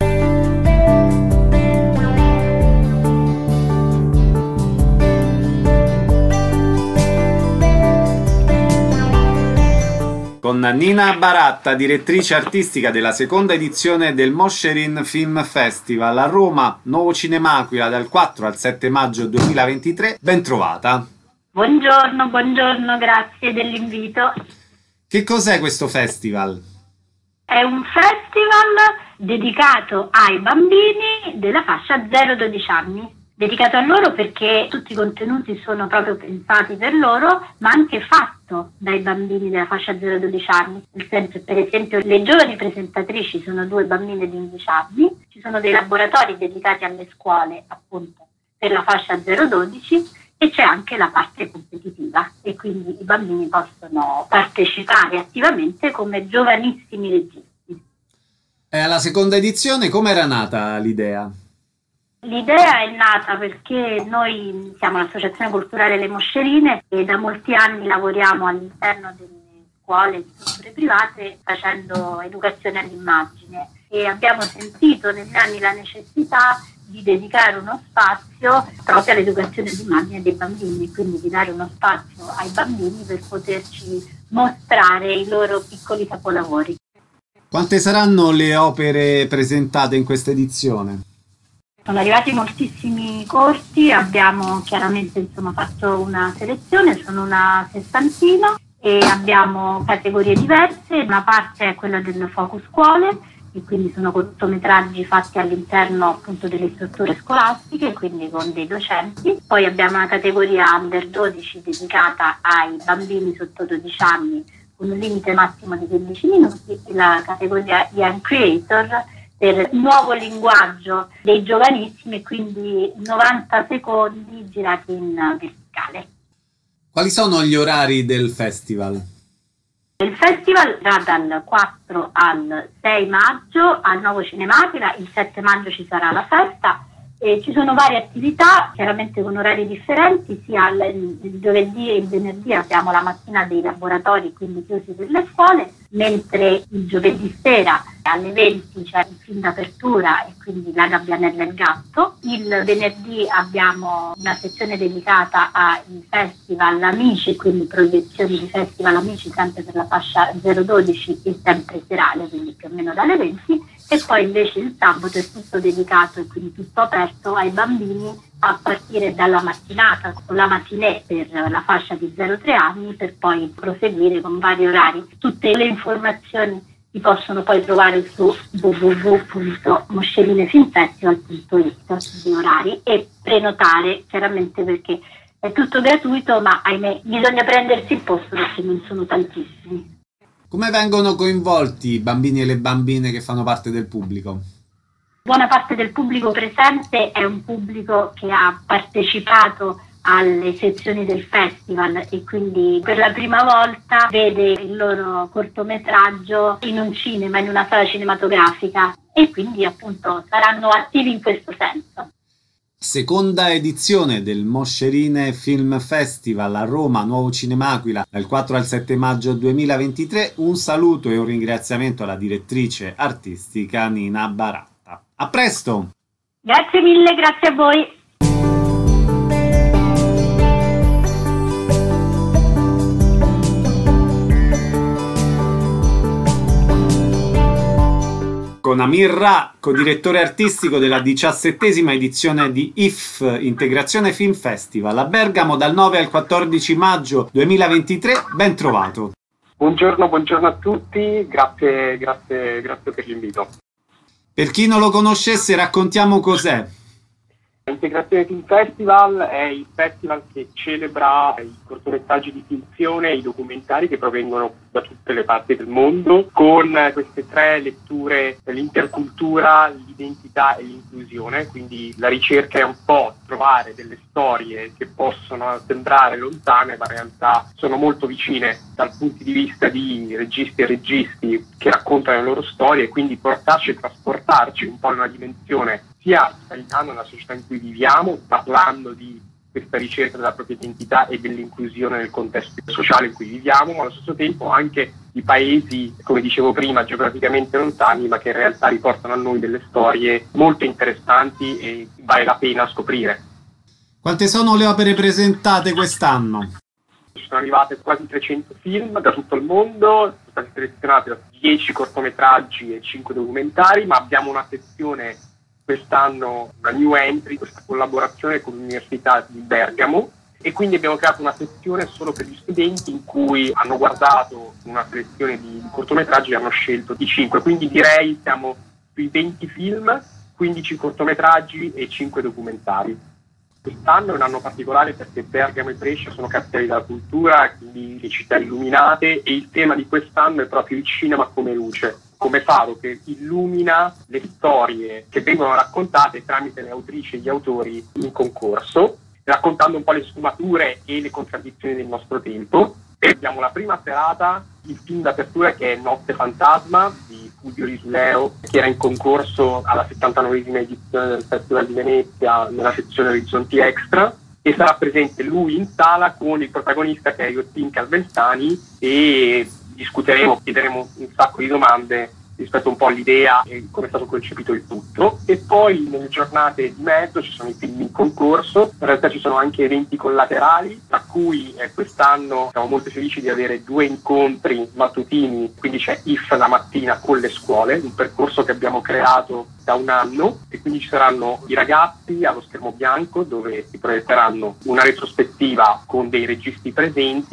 Con Nina Baratta, direttrice artistica della seconda edizione del Moscerin Film Festival a Roma, Nuovo Cinem'Aquila, dal 4 al 7 maggio 2023. Ben trovata. Buongiorno, grazie dell'invito. Che cos'è questo festival? È un festival dedicato ai bambini della fascia 0-12 anni. Dedicato a loro perché tutti i contenuti sono proprio pensati per loro, ma anche fatto dai bambini della fascia 0-12 anni. Nel senso, per esempio, le giovani presentatrici sono 2 bambine di 11 anni, ci sono dei laboratori dedicati alle scuole appunto per la fascia 0-12 e c'è anche la parte competitiva, e quindi i bambini possono partecipare attivamente come giovanissimi registi. Alla seconda edizione come era nata l'idea? L'idea è nata perché noi siamo l'Associazione Culturale Le Moscerine e da molti anni lavoriamo all'interno delle scuole e strutture private facendo educazione all'immagine, e abbiamo sentito negli anni la necessità di dedicare uno spazio proprio all'educazione all'immagine dei bambini, quindi di dare uno spazio ai bambini per poterci mostrare i loro piccoli capolavori. Quante saranno le opere presentate in questa edizione? Sono arrivati moltissimi corti, abbiamo chiaramente fatto una selezione, sono una 60 e abbiamo categorie diverse. Una parte è quella del Focus Scuole, e quindi sono cortometraggi fatti all'interno appunto delle strutture scolastiche, quindi con dei docenti. Poi abbiamo una categoria Under 12 dedicata ai bambini sotto 12 anni con un limite massimo di 15 minuti e la categoria Young Creator per il nuovo linguaggio dei giovanissimi, quindi 90 secondi girati in verticale. Quali sono gli orari del festival? Il festival va dal 4 al 6 maggio al Nuovo Cinematica, il 7 maggio ci sarà la festa e ci sono varie attività, chiaramente con orari differenti, sia il giovedì e il venerdì abbiamo la mattina dei laboratori, quindi chiusi per le scuole, mentre il giovedì sera alle 20 c'è il film d'apertura e quindi La Gabbianella e il Gatto. Il venerdì abbiamo una sezione dedicata ai festival Amici, quindi proiezioni di festival Amici sempre per la fascia 012 e sempre serale, quindi più o meno dalle 20. E poi invece il sabato è tutto dedicato e quindi tutto aperto ai bambini a partire dalla mattinata con la matinée per la fascia di 0-3 anni per poi proseguire con vari orari. Tutte le informazioni si possono poi trovare su www.moscherinefilmfestival.it di orari e prenotare chiaramente perché è tutto gratuito, ma ahimè bisogna prendersi il posto perché non sono tantissimi. Come vengono coinvolti i bambini e le bambine che fanno parte del pubblico? Buona parte del pubblico presente è un pubblico che ha partecipato alle sezioni del festival e quindi per la prima volta vede il loro cortometraggio in un cinema, in una sala cinematografica e quindi appunto saranno attivi in questo senso. Seconda edizione del Moscerine Film Festival a Roma, Nuovo Cinemaquila, dal 4 al 7 maggio 2023. Un saluto e un ringraziamento alla direttrice artistica Nina Baratta. A presto! Grazie mille, grazie a voi! Con Amir Ra, co-direttore artistico della 17ª edizione di IF, Integrazione Film Festival, a Bergamo dal 9 al 14 maggio 2023. Ben trovato. Buongiorno a tutti, grazie per l'invito. Per chi non lo conoscesse, raccontiamo cos'è. Integrazione Film Festival è il festival che celebra i cortometraggi di finzione e i documentari che provengono da tutte le parti del mondo, con queste tre letture: l'intercultura, l'identità e l'inclusione. Quindi la ricerca è un po' trovare delle storie che possono sembrare lontane, ma in realtà sono molto vicine dal punto di vista di registi e registi che raccontano le loro storie, e quindi portarci e trasportarci un po' in una dimensione sia italiana, nella società in cui viviamo, parlando di questa ricerca della propria identità e dell'inclusione nel contesto sociale in cui viviamo, ma allo stesso tempo anche di paesi, come dicevo prima, geograficamente lontani, ma che in realtà riportano a noi delle storie molto interessanti e vale la pena scoprire. Quante sono le opere presentate quest'anno? Sono arrivate quasi 300 film da tutto il mondo, sono stati selezionati 10 cortometraggi e 5 documentari, ma abbiamo una sezione quest'anno, una new entry, questa collaborazione con l'Università di Bergamo, e quindi abbiamo creato una sezione solo per gli studenti in cui hanno guardato una selezione di cortometraggi e hanno scelto di 5, quindi direi siamo sui 20 film, 15 cortometraggi e 5 documentari. Quest'anno è un anno particolare perché Bergamo e Brescia sono capitali della cultura, quindi le città illuminate, e il tema di quest'anno è proprio il cinema come luce, come faro che illumina le storie che vengono raccontate tramite le autrici e gli autori in concorso, raccontando un po' le sfumature e le contraddizioni del nostro tempo. E abbiamo la prima serata, il film d'apertura, che è Notte Fantasma di Fulvio Risuleo, che era in concorso alla 79esima edizione del Festival di Venezia nella sezione Orizzonti Extra, e sarà presente lui in sala con il protagonista che è Yottin Calvestani, e discuteremo, chiederemo un sacco di domande rispetto un po' all'idea e come è stato concepito il tutto. E poi nelle giornate di mezzo ci sono i film in concorso, in realtà ci sono anche eventi collaterali, tra cui quest'anno siamo molto felici di avere 2 incontri mattutini, quindi c'è IF la mattina con le scuole, un percorso che abbiamo creato da un anno, e quindi ci saranno i ragazzi allo schermo bianco dove si proietteranno una retrospettiva con dei registi presenti,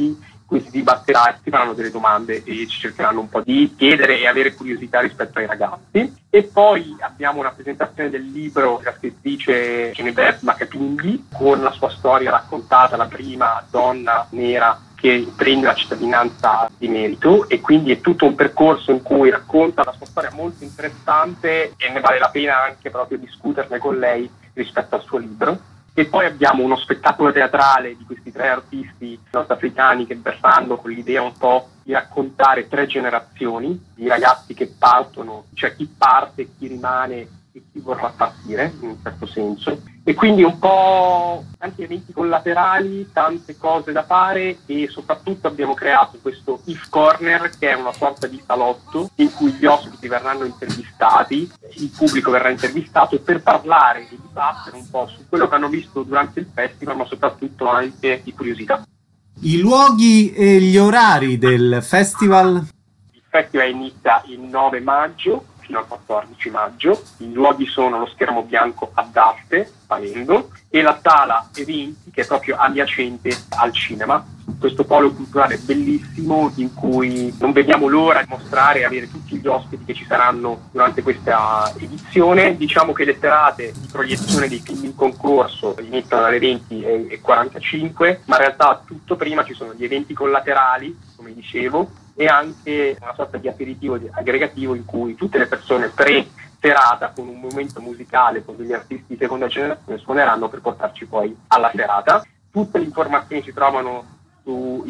cui si dibatterà e si faranno delle domande e ci cercheranno un po' di chiedere e avere curiosità rispetto ai ragazzi. E poi abbiamo una presentazione del libro della scrittrice Genevieve Macapinghi, con la sua storia raccontata, la prima donna nera che prende la cittadinanza di merito, e quindi è tutto un percorso in cui racconta la sua storia molto interessante e ne vale la pena anche proprio discuterne con lei rispetto al suo libro. E poi abbiamo uno spettacolo teatrale di questi 3 artisti nordafricani che verranno con l'idea un po' di raccontare 3 generazioni di ragazzi che partono, cioè chi parte, chi rimane e chi vorrà partire, in un certo senso. E quindi un po' tanti eventi collaterali, tante cose da fare, e soprattutto abbiamo creato questo If Corner, che è una sorta di salotto in cui gli ospiti verranno intervistati, il pubblico verrà intervistato per parlare e dibattere un po' su quello che hanno visto durante il festival, ma soprattutto anche di curiosità. I luoghi e gli orari del festival? Il festival inizia il 9 maggio fino al 14 maggio. I luoghi sono lo Schermo Bianco ad Arte, Pavendo, e la sala eventi che è proprio adiacente al cinema. Questo polo culturale bellissimo in cui non vediamo l'ora di mostrare e avere tutti gli ospiti che ci saranno durante questa edizione. Diciamo che le serate di proiezione dei film in concorso iniziano alle 20:45, ma in realtà tutto prima ci sono gli eventi collaterali, come dicevo, e anche una sorta di aperitivo aggregativo in cui tutte le persone pre-serata con un momento musicale con degli artisti di seconda generazione suoneranno per portarci poi alla serata. Tutte le informazioni si trovano su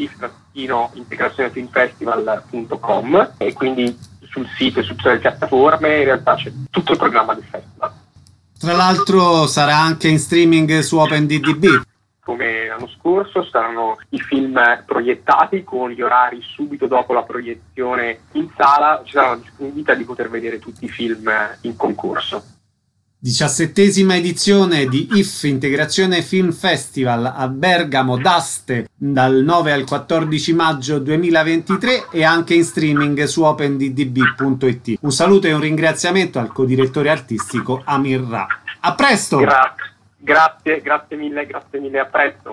if-integrazione-filmfestival.com e quindi sul sito e su tutte le piattaforme. In realtà c'è tutto il programma del festival. Tra l'altro sarà anche in streaming su OpenDDB. Come l'anno scorso saranno i film proiettati con gli orari subito dopo la proiezione in sala. Ci sarà la disponibilità di poter vedere tutti i film in concorso. 17ª edizione di IF Integrazione Film Festival a Bergamo d'Aste dal 9 al 14 maggio 2023 e anche in streaming su openddb.it. Un saluto e un ringraziamento al codirettore artistico Amir Ra. A presto! Grazie mille, a presto.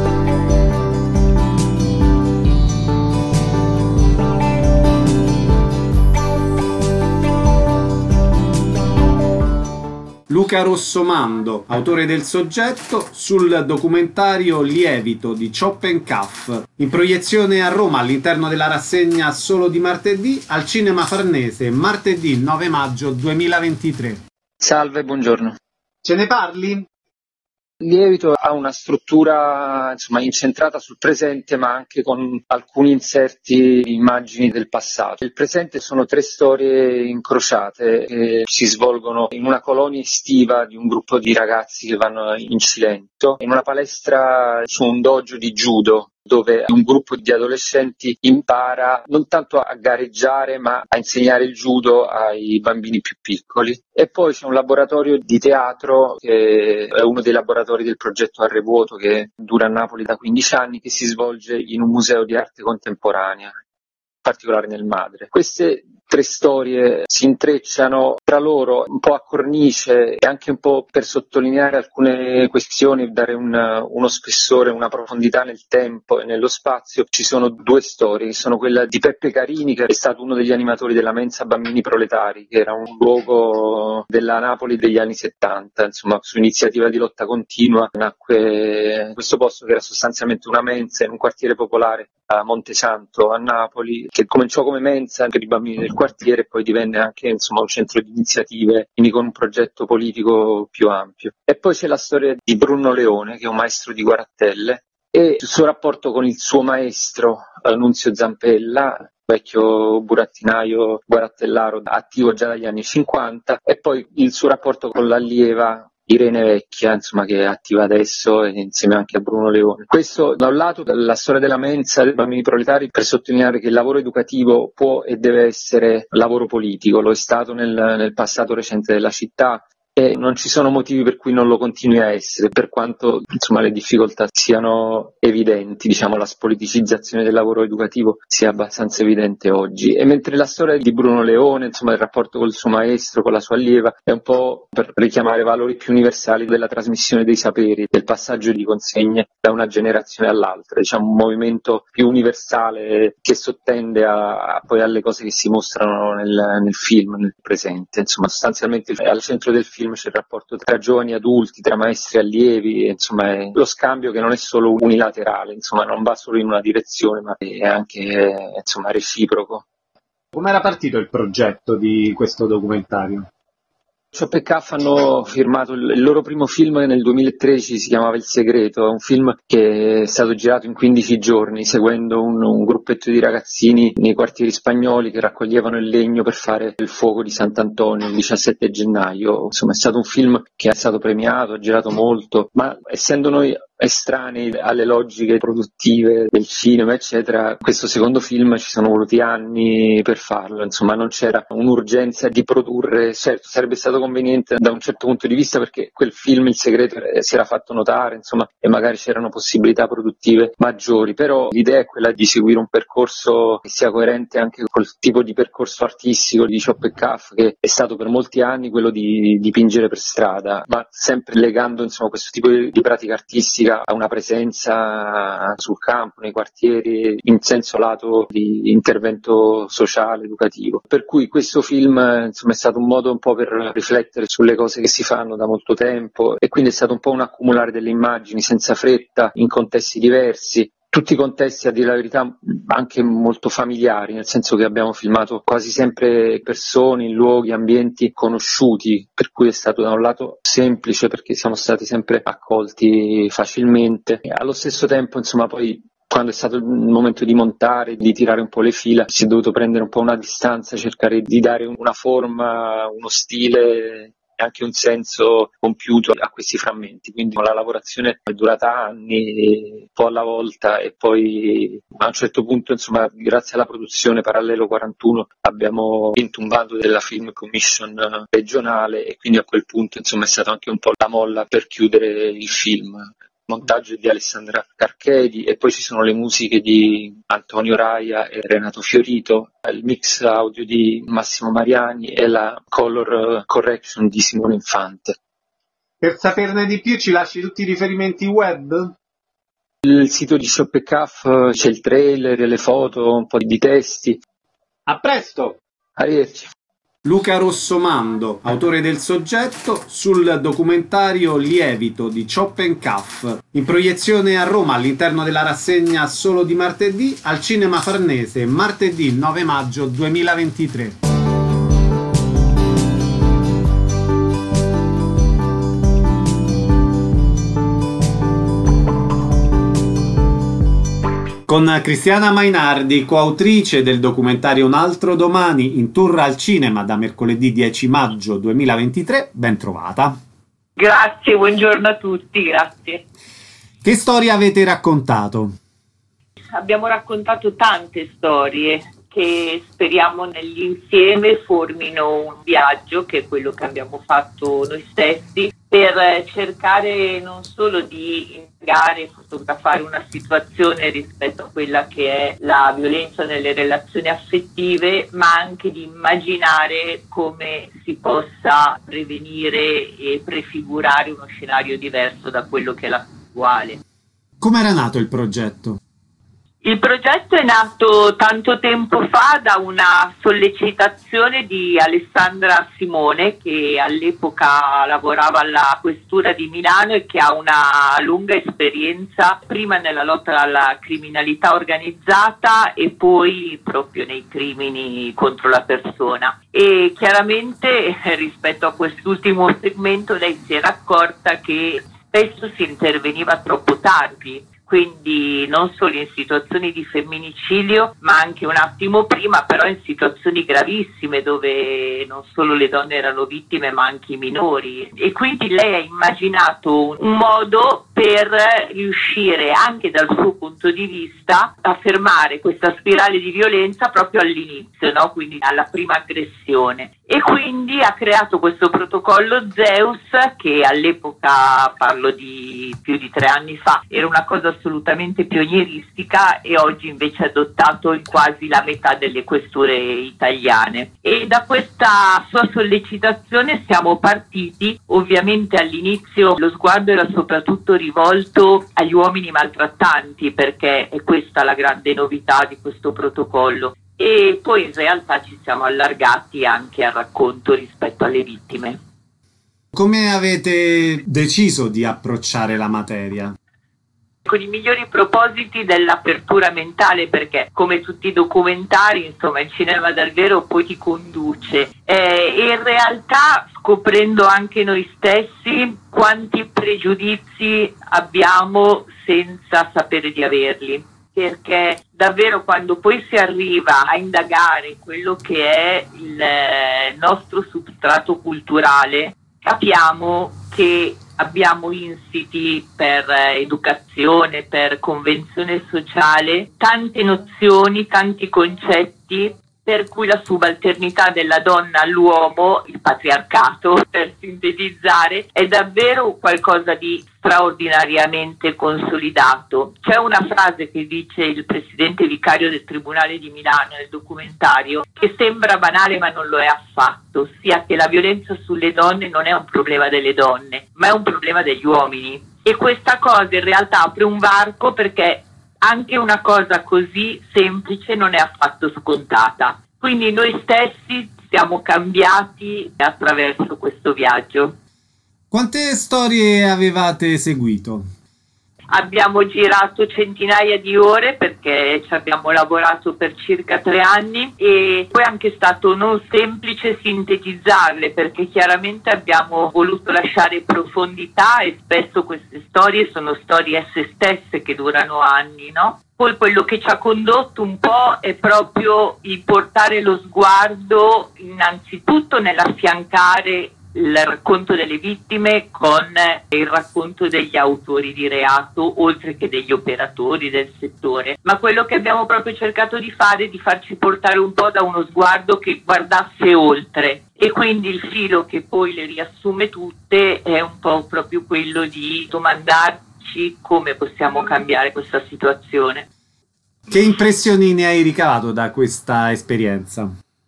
Luca Rossomando, autore del soggetto, sul documentario Lievito di Chopin-Caff, in proiezione a Roma all'interno della rassegna Solo di martedì al Cinema Farnese, martedì 9 maggio 2023. Salve, buongiorno. Ce ne parli? Lievito ha una struttura incentrata sul presente, ma anche con alcuni inserti di immagini del passato. Il presente sono 3 storie incrociate che si svolgono in una colonia estiva di un gruppo di ragazzi che vanno in Cilento, in una palestra su un dojo di judo, dove un gruppo di adolescenti impara non tanto a gareggiare ma a insegnare il judo ai bambini più piccoli. E poi c'è un laboratorio di teatro che è uno dei laboratori del progetto Arrevuoto, che dura a Napoli da 15 anni, che si svolge in un museo di arte contemporanea, in particolare nel Madre. Queste 3 storie si intrecciano tra loro un po' a cornice e anche un po' per sottolineare alcune questioni, dare uno spessore, una profondità nel tempo e nello spazio. Ci sono 2 storie, che sono quella di Peppe Carini, che è stato uno degli animatori della Mensa Bambini Proletari, che era un luogo della Napoli degli anni 70, su iniziativa di lotta continua nacque questo posto, che era sostanzialmente una mensa in un quartiere popolare a Montesanto a Napoli, che cominciò come mensa per i bambini del quartiere e poi divenne anche un centro di iniziative, quindi con un progetto politico più ampio. E poi c'è la storia di Bruno Leone, che è un maestro di Guarattelle, e il suo rapporto con il suo maestro Nunzio Zampella, vecchio burattinaio guarattellaro attivo già dagli anni 50, e poi il suo rapporto con l'allieva Irene Vecchia, che è attiva adesso, e insieme anche a Bruno Leone. Questo da un lato la storia della mensa dei bambini proletari, per sottolineare che il lavoro educativo può e deve essere lavoro politico, lo è stato nel passato recente della città, e non ci sono motivi per cui non lo continui a essere, per quanto insomma le difficoltà siano evidenti, diciamo la spoliticizzazione del lavoro educativo sia abbastanza evidente oggi. E mentre la storia di Bruno Leone, insomma il rapporto col suo maestro, con la sua allieva, è un po' per richiamare valori più universali della trasmissione dei saperi, del passaggio di consegne da una generazione all'altra, diciamo un movimento più universale che sottende poi alle cose che si mostrano nel film, nel presente. Insomma, sostanzialmente al centro del film c'è il rapporto tra giovani e adulti, tra maestri e allievi, insomma è lo scambio che non è solo unilaterale, insomma non va solo in una direzione, ma è anche insomma reciproco. Come era partito il progetto di questo documentario? Chop e Cuff hanno firmato il loro primo film nel 2013, si chiamava Il Segreto, è un film che è stato girato in 15 giorni seguendo un gruppetto di ragazzini nei quartieri spagnoli che raccoglievano il legno per fare il fuoco di Sant'Antonio il 17 gennaio. Insomma è stato un film che è stato premiato, ha girato molto, ma essendo noi estranei alle logiche produttive del cinema eccetera, questo secondo film ci sono voluti anni per farlo, insomma non c'era un'urgenza di produrre. Certo sarebbe stato conveniente da un certo punto di vista perché quel film Il Segreto si era fatto notare, insomma, e magari c'erano possibilità produttive maggiori, però l'idea è quella di seguire un percorso che sia coerente anche col tipo di percorso artistico di Chop e Cuff, che è stato per molti anni quello di dipingere per strada, ma sempre legando insomma questo tipo di pratica artistica a una presenza sul campo, nei quartieri, in senso lato di intervento sociale, educativo. Per cui questo film insomma è stato un modo un po' per riflettere sulle cose che si fanno da molto tempo, e quindi è stato un po' un accumulare delle immagini senza fretta, in contesti diversi. Tutti i contesti, a dire la verità, anche molto familiari, nel senso che abbiamo filmato quasi sempre persone, luoghi, ambienti conosciuti, per cui è stato da un lato semplice perché siamo stati sempre accolti facilmente, e allo stesso tempo, insomma, poi quando è stato il momento di montare, di tirare un po' le fila, si è dovuto prendere un po' una distanza, cercare di dare una forma, uno stile e anche un senso compiuto a questi frammenti. Quindi la lavorazione è durata anni, un po' alla volta, e poi a un certo punto, insomma, grazie alla produzione Parallelo 41 abbiamo vinto un bando della Film Commission regionale, e quindi a quel punto, insomma, è stata anche un po' la molla per chiudere il film. Montaggio di Alessandra Carchedi, e poi ci sono le musiche di Antonio Raia e Renato Fiorito, il mix audio di Massimo Mariani e la color correction di Simone Infante. Per saperne di più ci lasci tutti i riferimenti web? Il sito di Chop e Cuff c'è il trailer, le foto, un po' di testi. A presto! Arrivederci. Luca Rossomando, autore del soggetto, sul documentario Lievito di Chop and Cuff, in proiezione a Roma all'interno della rassegna Solo di martedì al Cinema Farnese, martedì 9 maggio 2023. Con Cristiana Mainardi, coautrice del documentario Un altro domani, in tour al cinema da mercoledì 10 maggio 2023, ben trovata. Grazie, buongiorno a tutti, grazie. Che storia avete raccontato? Abbiamo raccontato tante storie che speriamo nell'insieme formino un viaggio, che è quello che abbiamo fatto noi stessi, per cercare non solo di indagare e fotografare una situazione rispetto a quella che è la violenza nelle relazioni affettive, ma anche di immaginare come si possa prevenire e prefigurare uno scenario diverso da quello che è l'attuale. Come era nato il progetto? Il progetto è nato tanto tempo fa da una sollecitazione di Alessandra Simone, che all'epoca lavorava alla Questura di Milano e che ha una lunga esperienza prima nella lotta alla criminalità organizzata e poi proprio nei crimini contro la persona. E chiaramente rispetto a quest'ultimo segmento lei si era accorta che spesso si interveniva troppo tardi. Quindi non solo in situazioni di femminicidio, ma anche un attimo prima, però in situazioni gravissime dove non solo le donne erano vittime ma anche i minori. E quindi lei ha immaginato un modo per riuscire anche dal suo punto di vista a fermare questa spirale di violenza proprio all'inizio, no? Quindi alla prima aggressione. E quindi ha creato questo protocollo Zeus che all'epoca, parlo di più di 3 anni fa, era una cosa assolutamente pionieristica e oggi invece è adottato in quasi la metà delle questure italiane. E da questa sua sollecitazione siamo partiti. Ovviamente all'inizio lo sguardo era soprattutto rivolto agli uomini maltrattanti, perché è questa la grande novità di questo protocollo, e poi in realtà ci siamo allargati anche al racconto rispetto alle vittime. Come avete deciso di approcciare la materia? Con i migliori propositi dell'apertura mentale, perché come tutti i documentari, insomma, il cinema dal vero poi ti conduce, e in realtà scoprendo anche noi stessi quanti pregiudizi abbiamo senza sapere di averli, perché davvero quando poi si arriva a indagare quello che è il nostro substrato culturale, capiamo che abbiamo insiti per educazione, per convenzione sociale, tante nozioni, tanti concetti, per cui la subalternità della donna all'uomo, il patriarcato per sintetizzare, è davvero qualcosa di straordinariamente consolidato. C'è una frase che dice il presidente vicario del Tribunale di Milano nel documentario, che sembra banale ma non lo è affatto, ossia che la violenza sulle donne non è un problema delle donne, ma è un problema degli uomini. E questa cosa in realtà apre un varco, perché anche una cosa così semplice non è affatto scontata. Quindi noi stessi siamo cambiati attraverso questo viaggio. Quante storie avevate seguito? Abbiamo girato centinaia di ore perché ci abbiamo lavorato per circa 3 anni, e poi è anche stato non semplice sintetizzarle, perché chiaramente abbiamo voluto lasciare profondità e spesso queste storie sono storie esse stesse che durano anni, no? Poi quello che ci ha condotto un po' è proprio il portare lo sguardo innanzitutto nell'affiancare il racconto delle vittime con il racconto degli autori di reato, oltre che degli operatori del settore. Ma quello che abbiamo proprio cercato di fare è di farci portare un po' da uno sguardo che guardasse oltre, e quindi il filo che poi le riassume tutte è un po' proprio quello di domandarci come possiamo cambiare questa situazione. Che impressioni ne hai ricavato da questa esperienza?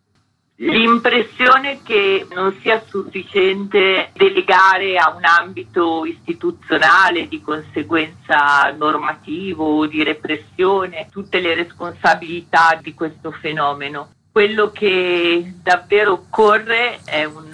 L'impressione che non sia sufficiente delegare a un ambito istituzionale, di conseguenza normativo o di repressione, tutte le responsabilità di questo fenomeno. Quello che davvero occorre è un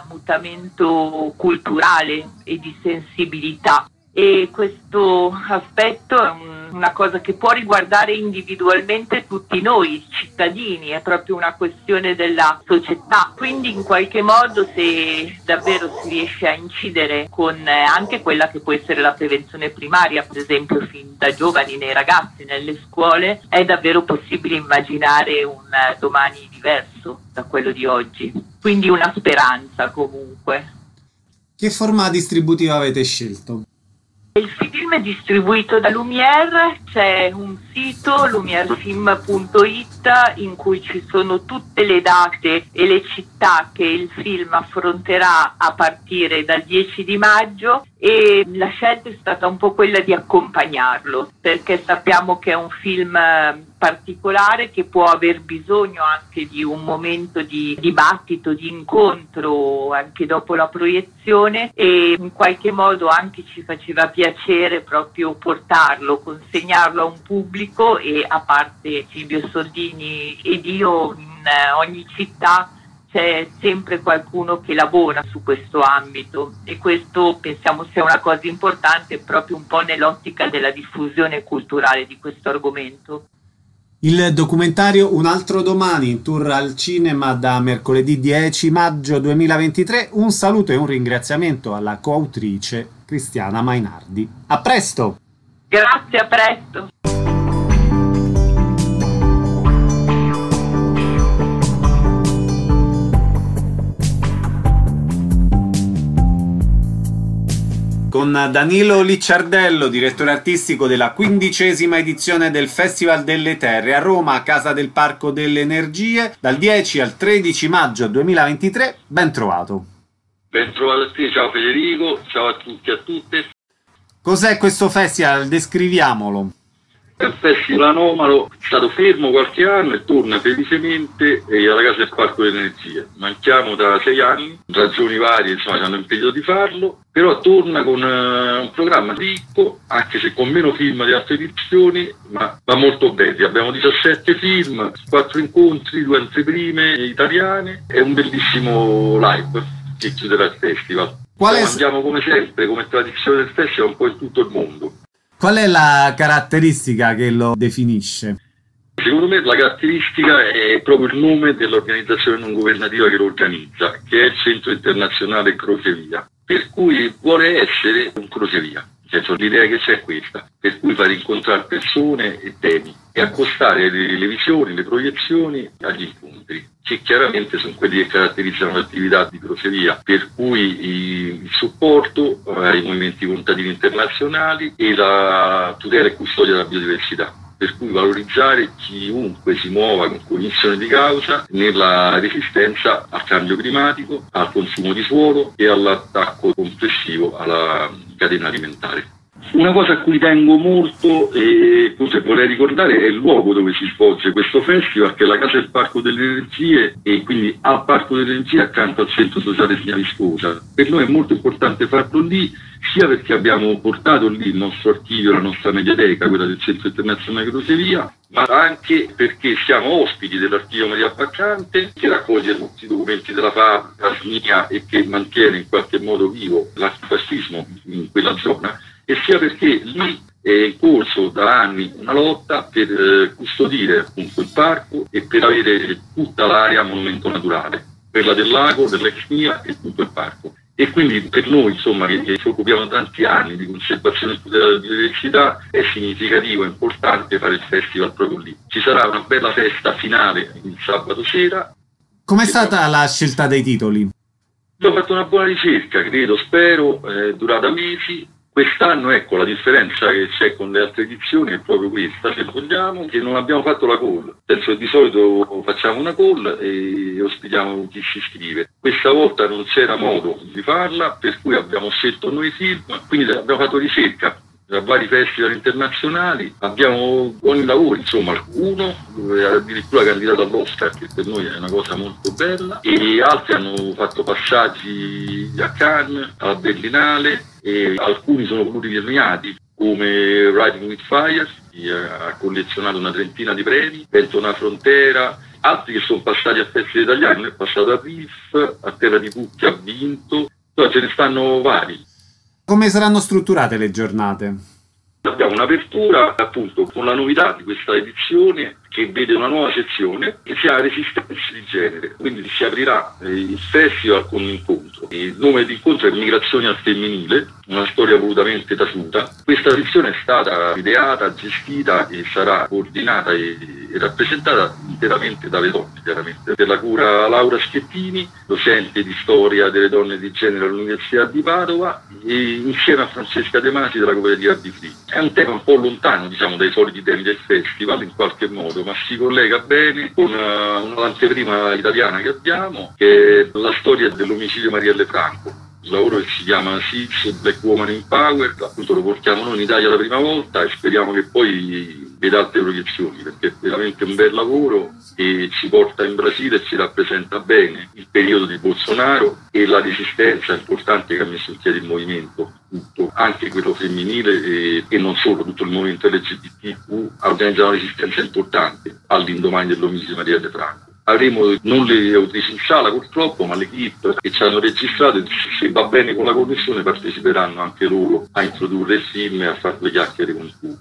mutamento culturale e di sensibilità, e questo aspetto è una cosa che può riguardare individualmente tutti noi cittadini, è proprio una questione della società. Quindi in qualche modo, se davvero si riesce a incidere con anche quella che può essere la prevenzione primaria, per esempio fin da giovani nei ragazzi, nelle scuole, è davvero possibile immaginare un domani diverso da quello di oggi. Quindi una speranza comunque. Che forma distributiva avete scelto? Il film è distribuito da Lumiere, c'è un sito lumierefilm.it in cui ci sono tutte le date e le città che il film affronterà a partire dal 10 di maggio, e la scelta è stata un po' quella di accompagnarlo, perché sappiamo che è un film particolare che può aver bisogno anche di un momento di dibattito, di incontro anche dopo la proiezione, e in qualche modo anche ci faceva piacere proprio portarlo, consegnarlo a un pubblico, e a parte Silvio Soldini ed io, in ogni città c'è sempre qualcuno che lavora su questo ambito, e questo pensiamo sia una cosa importante proprio un po' nell'ottica della diffusione culturale di questo argomento. Il documentario Un altro domani, in tour al cinema da mercoledì 10 maggio 2023. Un saluto e un ringraziamento alla coautrice Cristiana Mainardi. A presto! Grazie, a presto! con Danilo Licciardello, direttore artistico della 15ª edizione del Festival delle Terre a Roma, a Casa del Parco delle Energie, dal 10 al 13 maggio 2023. Ben trovato. Ben trovato a te, ciao Federico, ciao a tutti e a tutte. Cos'è questo festival? Descriviamolo. È un festival anomalo, è stato fermo qualche anno e torna felicemente alla Casa del Parco delle Energie. Manchiamo da 6 anni, ragioni varie insomma ci hanno impedito di farlo, però torna con un programma ricco, anche se con meno film di altre edizioni, ma va molto bene. Abbiamo 17 film, 4 incontri, 2 anteprime italiane e un bellissimo live che chiuderà il festival. Andiamo come sempre, come tradizione del festival, un po' in tutto il mondo. Qual è la caratteristica che lo definisce? Secondo me la caratteristica è proprio il nome dell'organizzazione non governativa che lo organizza, che è il Centro Internazionale Crocevia, per cui vuole essere un crocevia. Nel senso, l'idea che c'è è questa, per cui far incontrare persone e temi e accostare le visioni, le proiezioni agli incontri, che chiaramente sono quelli che caratterizzano l'attività di crocevia, per cui il supporto ai movimenti contadini internazionali e la tutela e custodia della biodiversità. Per cui valorizzare chiunque si muova con cognizione di causa nella resistenza al cambio climatico, al consumo di suolo e all'attacco complessivo alla catena alimentare. Una cosa a cui tengo molto e vorrei ricordare è il luogo dove si svolge questo festival, che è la Casa del Parco delle Energie, e quindi al Parco delle Energie accanto al Centro Sociale Signa Viscosa. Per noi è molto importante farlo lì, sia perché abbiamo portato lì il nostro archivio, la nostra mediateca, quella del Centro Internazionale Crocevia, ma anche perché siamo ospiti dell'archivio Maria Baccante, che raccoglie tutti i documenti della fabbrica, SNIA, e che mantiene in qualche modo vivo l'antifascismo in quella zona, e sia perché lì è in corso da anni una lotta per custodire appunto il parco e per avere tutta l'area monumento naturale, quella del lago, dell'ex MIA e tutto il parco. E quindi per noi, insomma, che ci occupiamo da tanti anni di conservazione e tutela della biodiversità, è significativo e importante fare il festival proprio lì. Ci sarà una bella festa finale il sabato sera. Com'è stata la scelta dei titoli? Ho fatto una buona ricerca, credo, spero, è durata mesi. Quest'anno, ecco, la differenza che c'è con le altre edizioni è proprio questa, se vogliamo, che non abbiamo fatto la call. Nel senso, di solito facciamo una call e ospitiamo chi si iscrive. Questa volta non c'era modo di farla, per cui abbiamo scelto noi film, quindi abbiamo fatto ricerca da vari festival internazionali, abbiamo buoni lavori, insomma, uno è addirittura candidato all'Oscar, che per noi è una cosa molto bella, e altri hanno fatto passaggi a Cannes, alla Berlinale, e alcuni sono pluripremiati, come Riding with Fire, che ha collezionato una trentina di premi, Vento una frontiera, altri che sono passati a festival italiani, è passato a Riff, a Terra di Pucchi ha vinto, insomma, ce ne stanno vari. Come saranno strutturate le giornate? Abbiamo un'apertura appunto con la novità di questa edizione, che vede una nuova sezione che si chiama Resistenze di genere, quindi si aprirà il festival con un incontro. Il nome dell'incontro è Migrazioni al femminile, una storia volutamente taciuta. Questa sezione è stata ideata, gestita e sarà coordinata e rappresentata interamente dalle donne, chiaramente. Per la cura Laura Schettini, docente di storia delle donne di genere all'Università di Padova, e insieme a Francesca De Masi della cooperativa Bifree. È un tema un po' lontano, diciamo, dai soliti temi del festival in qualche modo, ma si collega bene con un'anteprima italiana che abbiamo, che è la storia dell'omicidio Marielle Franco. Un lavoro che si chiama SIX, Black Woman in Power, appunto lo portiamo noi in Italia la prima volta e speriamo che poi veda altre proiezioni, perché è veramente un bel lavoro e ci porta in Brasile e ci rappresenta bene il periodo di Bolsonaro e la resistenza importante che ha messo in piedi il movimento, tutto, anche quello femminile e non solo, tutto il movimento LGBTQ ha organizzato una resistenza importante all'indomani dell'omicidio di Marielle Franco. Avremo non le autrici in sala purtroppo, ma l'equipe che ci hanno registrato, se va bene con la connessione parteciperanno anche loro a introdurre il film e a fare due chiacchiere con il pubblico.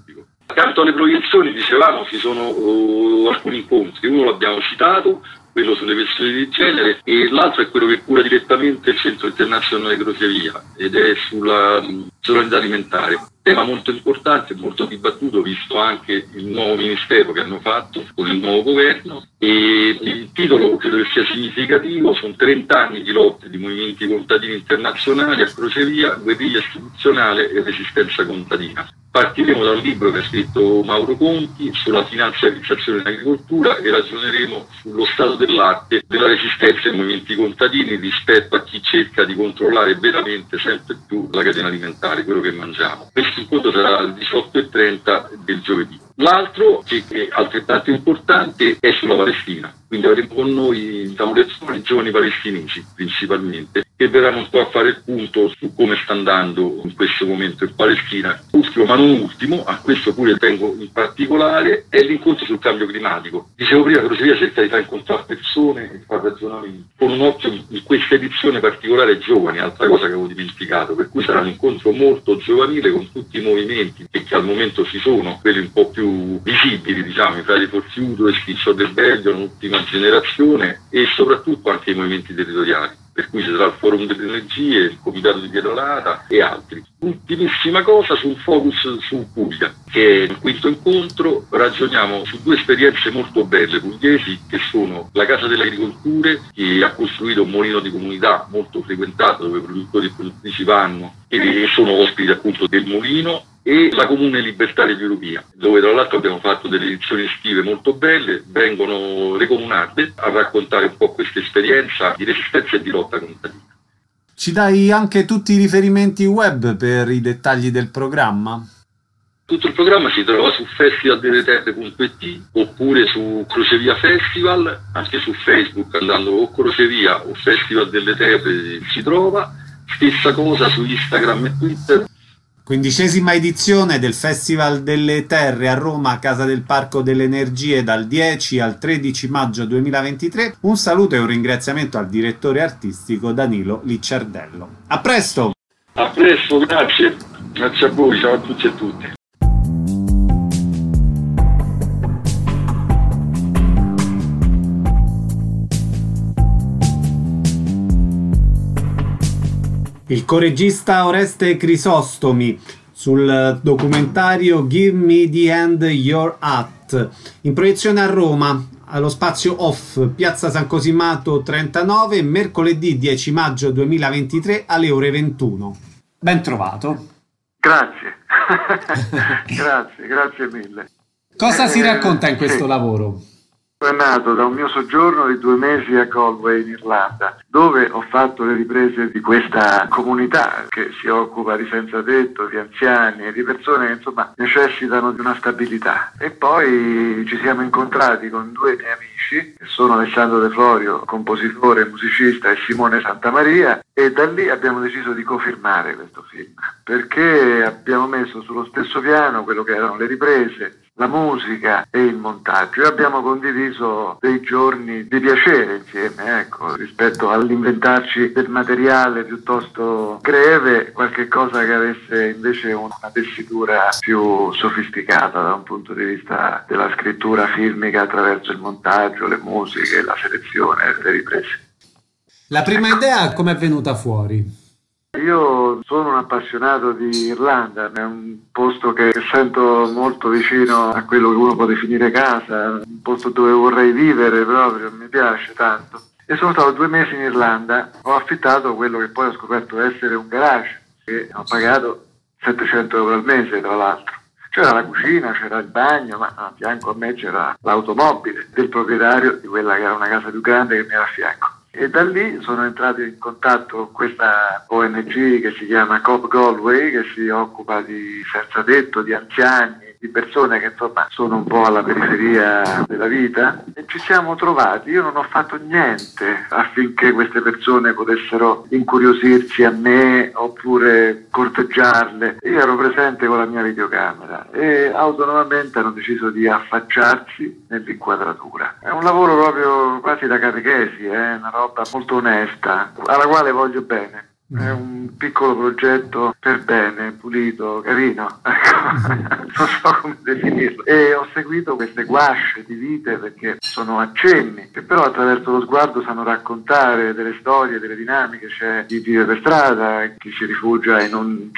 Accanto alle proiezioni, dicevamo, ci sono alcuni incontri. Uno l'abbiamo citato, quello sulle questioni di genere, e l'altro è quello che cura direttamente il Centro Internazionale Crocevia ed è sulla sovranità alimentare. Tema molto importante, molto dibattuto, visto anche il nuovo ministero che hanno fatto con il nuovo governo, e il titolo credo che sia significativo: sono 30 anni di lotte di movimenti contadini internazionali a crocevia, guerriglia istituzionale e resistenza contadina. Partiremo da un libro che ha scritto Mauro Conti sulla finanziarizzazione dell'agricoltura e ragioneremo sullo stato dell'arte della resistenza ai movimenti contadini rispetto a chi cerca di controllare veramente sempre più la catena alimentare, quello che mangiamo. Questo incontro sarà alle 18:30 del giovedì. L'altro, che è altrettanto importante, è sulla Palestina. Quindi avremo con noi le giovani palestinesi principalmente, che verranno un po' a fare il punto su come sta andando in questo momento in Palestina. Ultimo ma non ultimo, a questo pure tengo in particolare, è l'incontro sul cambio climatico. Dicevo prima, Crocevia cerca di far incontrare persone e fare ragionamenti con un occhio in questa edizione particolare giovani, altra cosa che avevo dimenticato, per cui sarà un incontro molto giovanile con tutti i movimenti che al momento ci sono, quelli un po' più visibili, diciamo, i Friday for Future, Schizzo del Belgio, l'ultima generazione, e soprattutto anche i movimenti territoriali. Per cui ci sarà il Forum delle Energie, il Comitato di Pietralata e altri. Ultimissima cosa sul focus su Puglia, che è il quinto incontro. Ragioniamo su due esperienze molto belle pugliesi, che sono la Casa delle Agricolture, che ha costruito un mulino di comunità molto frequentato, dove produttori e produttrici vanno e sono ospiti appunto del mulino, e la Comune Libertaria di Europea, dove tra l'altro abbiamo fatto delle edizioni estive molto belle. Vengono le comunate a raccontare un po' questa esperienza di resistenza e di lotta contadina. Ci dai anche tutti i riferimenti web per i dettagli del programma? Tutto il programma si trova su festivaldelleterre.it oppure su Crocevia Festival, anche su Facebook andando o Crocevia o Festival delle Terre si trova. Stessa cosa su Instagram e Twitter. 15ª edizione del Festival delle Terre a Roma, Casa del Parco delle Energie, dal 10 al 13 maggio 2023. Un saluto e un ringraziamento al direttore artistico Danilo Licciardello. A presto! A presto, grazie. Grazie a voi, ciao a tutti e a tutte. Il coregista Oreste Crisostomi sul documentario Give Me the Hand Your Hat, in proiezione a Roma allo spazio Off, Piazza San Cosimato 39, mercoledì 10 maggio 2023 alle ore 21. Ben trovato. Grazie. grazie mille. Cosa si racconta in questo lavoro? È nato da un mio soggiorno di 2 mesi a Galway in Irlanda, dove ho fatto le riprese di questa comunità che si occupa di senza tetto, di anziani e di persone che insomma necessitano di una stabilità. E poi ci siamo incontrati con 2 miei amici, che sono Alessandro De Florio, compositore e musicista, e Simone Santamaria, e da lì abbiamo deciso di cofirmare questo film, perché abbiamo messo sullo stesso piano quello che erano le riprese, la musica e il montaggio, e abbiamo condiviso dei giorni di piacere insieme, ecco, rispetto all'inventarci del materiale piuttosto greve, qualche cosa che avesse invece una tessitura più sofisticata da un punto di vista della scrittura filmica attraverso il montaggio, le musiche, la selezione, le riprese. La prima idea come è venuta fuori? Io sono un appassionato di Irlanda, è un posto che sento molto vicino a quello che uno può definire casa, un posto dove vorrei vivere proprio, mi piace tanto. E sono stato 2 mesi in Irlanda, ho affittato quello che poi ho scoperto essere un garage, che ho pagato 700 euro al mese tra l'altro. C'era la cucina, c'era il bagno, ma a fianco a me c'era l'automobile del proprietario di quella che era una casa più grande che mi era a fianco. E da lì sono entrato in contatto con questa ONG che si chiama Coop Galway, che si occupa di senza tetto, di anziani, di persone che insomma sono un po' alla periferia della vita, e ci siamo trovati. Io non ho fatto niente affinché queste persone potessero incuriosirsi a me oppure corteggiarle. Io ero presente con la mia videocamera e autonomamente hanno deciso di affacciarsi nell'inquadratura. È un lavoro proprio quasi da catechesi, una roba molto onesta, alla quale voglio bene. È un piccolo progetto per bene, pulito, carino, ecco. Non so come definirlo. E ho seguito queste guasce di vite perché sono accenni, che però attraverso lo sguardo sanno raccontare delle storie, delle dinamiche. C'è chi vive per strada, chi si rifugia in un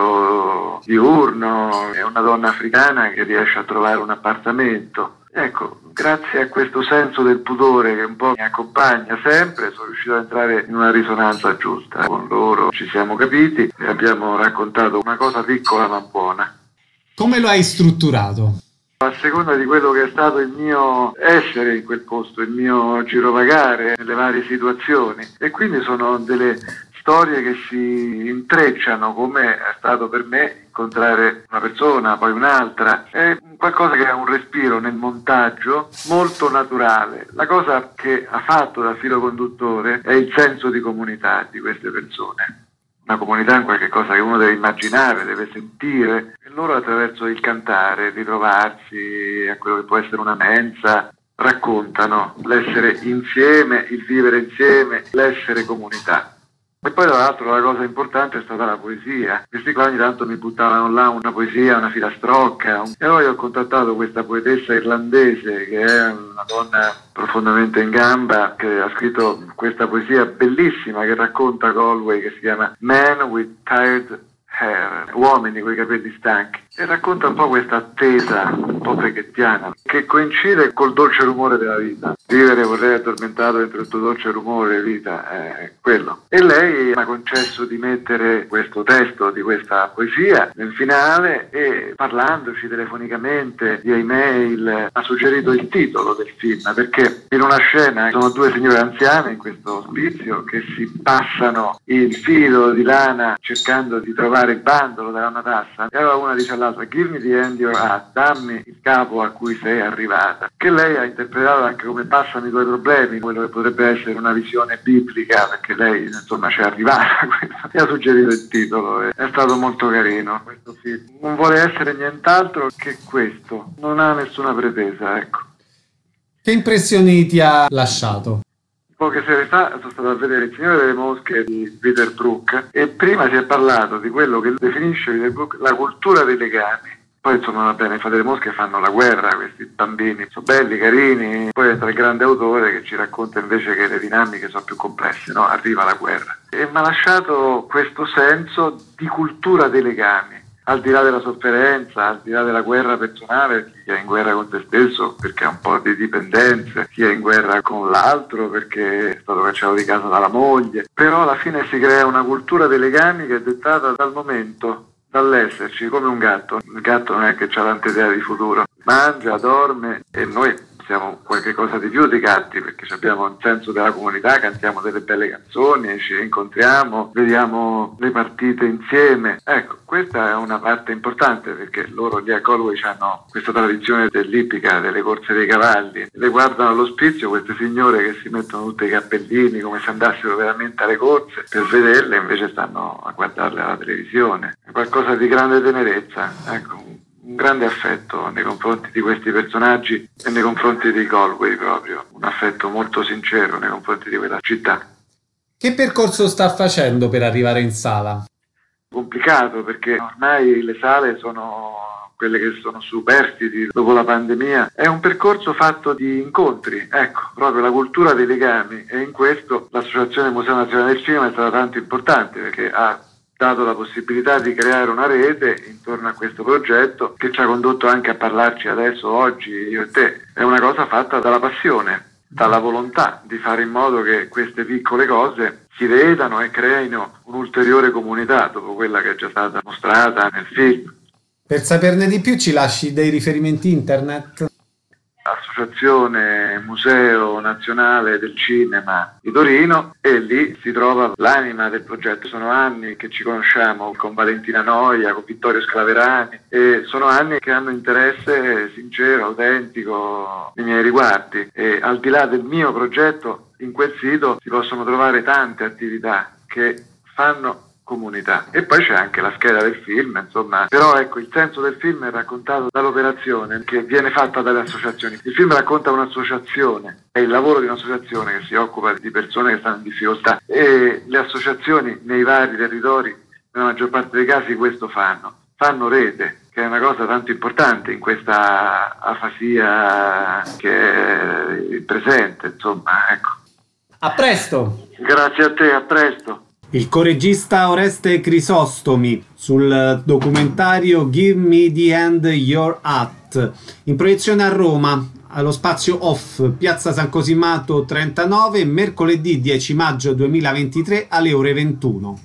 centro diurno, è una donna africana che riesce a trovare un appartamento. Ecco, grazie a questo senso del pudore che un po' mi accompagna sempre, sono riuscito ad entrare in una risonanza giusta. Con loro ci siamo capiti e abbiamo raccontato una cosa piccola ma buona. Come lo hai strutturato? A seconda di quello che è stato il mio essere in quel posto, il mio girovagare nelle varie situazioni, e quindi sono delle storie che si intrecciano, come è stato per me incontrare una persona, poi un'altra. È qualcosa che ha un respiro nel montaggio molto naturale. La cosa che ha fatto da filo conduttore è il senso di comunità di queste persone. Una comunità è qualche cosa che uno deve immaginare, deve sentire, e loro attraverso il cantare, il ritrovarsi a quello che può essere una mensa, raccontano l'essere insieme, il vivere insieme, l'essere comunità. E poi tra l'altro la cosa importante è stata la poesia. Questi qua ogni tanto mi buttavano là una poesia, una filastrocca, e allora io ho contattato questa poetessa irlandese che è una donna profondamente in gamba, che ha scritto questa poesia bellissima che racconta Galway, che si chiama Men with Tired Hair, uomini con i capelli stanchi, e racconta un po' questa attesa un po' peghettiana che coincide col dolce rumore della vita. Vivere vorrei addormentato dentro il tuo dolce rumore, vita, è quello. E lei mi ha concesso di mettere questo testo di questa poesia nel finale, e parlandoci telefonicamente, via email, ha suggerito il titolo del film, perché in una scena sono due signore anziane in questo ospizio che si passano il filo di lana cercando di trovare il bandolo dalla matassa, e allora una dice all'altra: give me the end you're at, dammi il capo a cui sei arrivata, che lei ha interpretato anche come passami i tuoi problemi, quello che potrebbe essere una visione biblica, perché lei insomma c'è arrivata e ha suggerito il titolo. È stato molto carino questo film, non vuole essere nient'altro che questo, non ha nessuna pretesa, ecco. Che impressioni ti ha lasciato? Poche sere fa sono stato a vedere Il Signore delle Mosche di Peter Brook, e prima si è parlato di quello che definisce Peter Brook la cultura dei legami. Poi insomma va bene, i Fratelli Mosche fanno la guerra, questi bambini sono belli, carini, poi entra il grande autore che ci racconta invece che le dinamiche sono più complesse, no? Arriva la guerra. E mi ha lasciato questo senso di cultura dei legami. Al di là della sofferenza, al di là della guerra personale, chi è in guerra con se stesso perché ha un po' di dipendenze, chi è in guerra con l'altro perché è stato cacciato di casa dalla moglie, però alla fine si crea una cultura dei legami che è dettata dal momento, dall'esserci, come un gatto. Il gatto non è che ha tante idee di futuro, mangia, dorme, e noi siamo qualche cosa di più dei gatti, perché abbiamo un senso della comunità, cantiamo delle belle canzoni, ci incontriamo, vediamo le partite insieme. Ecco, questa è una parte importante, perché loro lì a Galway hanno questa tradizione dell'ippica, delle corse dei cavalli. Le guardano all'ospizio queste signore che si mettono tutti i cappellini come se andassero veramente alle corse per vederle, invece stanno a guardarle alla televisione. È qualcosa di grande tenerezza, ecco, un grande affetto nei confronti di questi personaggi e nei confronti di Galway proprio, un affetto molto sincero nei confronti di quella città. Che percorso sta facendo per arrivare in sala? Complicato, perché ormai le sale sono quelle che sono superstiti dopo la pandemia. È un percorso fatto di incontri, ecco, proprio la cultura dei legami, e in questo l'Associazione Museo Nazionale del Cinema è stata tanto importante, perché ha dato la possibilità di creare una rete intorno a questo progetto che ci ha condotto anche a parlarci adesso, oggi, io e te. È una cosa fatta dalla passione, dalla volontà di fare in modo che queste piccole cose si vedano e creino un'ulteriore comunità dopo quella che è già stata mostrata nel film. Per saperne di più ci lasci dei riferimenti internet? Associazione Museo Nazionale del Cinema di Torino, e lì si trova l'anima del progetto. Sono anni che ci conosciamo con Valentina Noia, con Vittorio Sclaverani, e sono anni che hanno interesse sincero, autentico nei miei riguardi, e al di là del mio progetto in quel sito si possono trovare tante attività che fanno comunità. E poi c'è anche la scheda del film, insomma, però ecco, il senso del film è raccontato dall'operazione che viene fatta dalle associazioni. Il film racconta un'associazione, è il lavoro di un'associazione che si occupa di persone che stanno in difficoltà, e le associazioni nei vari territori, nella maggior parte dei casi, questo fanno rete, che è una cosa tanto importante in questa afasia che è presente, insomma, ecco. A presto! Grazie a te, a presto! Il coregista Oreste Crisostomi sul documentario Give Me the Hand Your Hat, in proiezione a Roma, allo spazio Off, Piazza San Cosimato 39, mercoledì 10 maggio 2023 alle ore 21.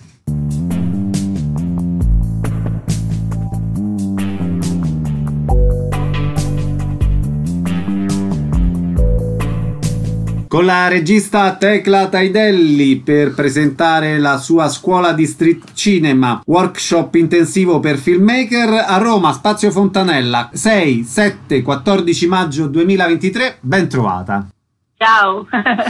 Con la regista Tecla Taidelli per presentare la sua scuola di street cinema, workshop intensivo per filmmaker a Roma, Spazio Fontanella, 6, 7, 14 maggio 2023, ben trovata. Ciao,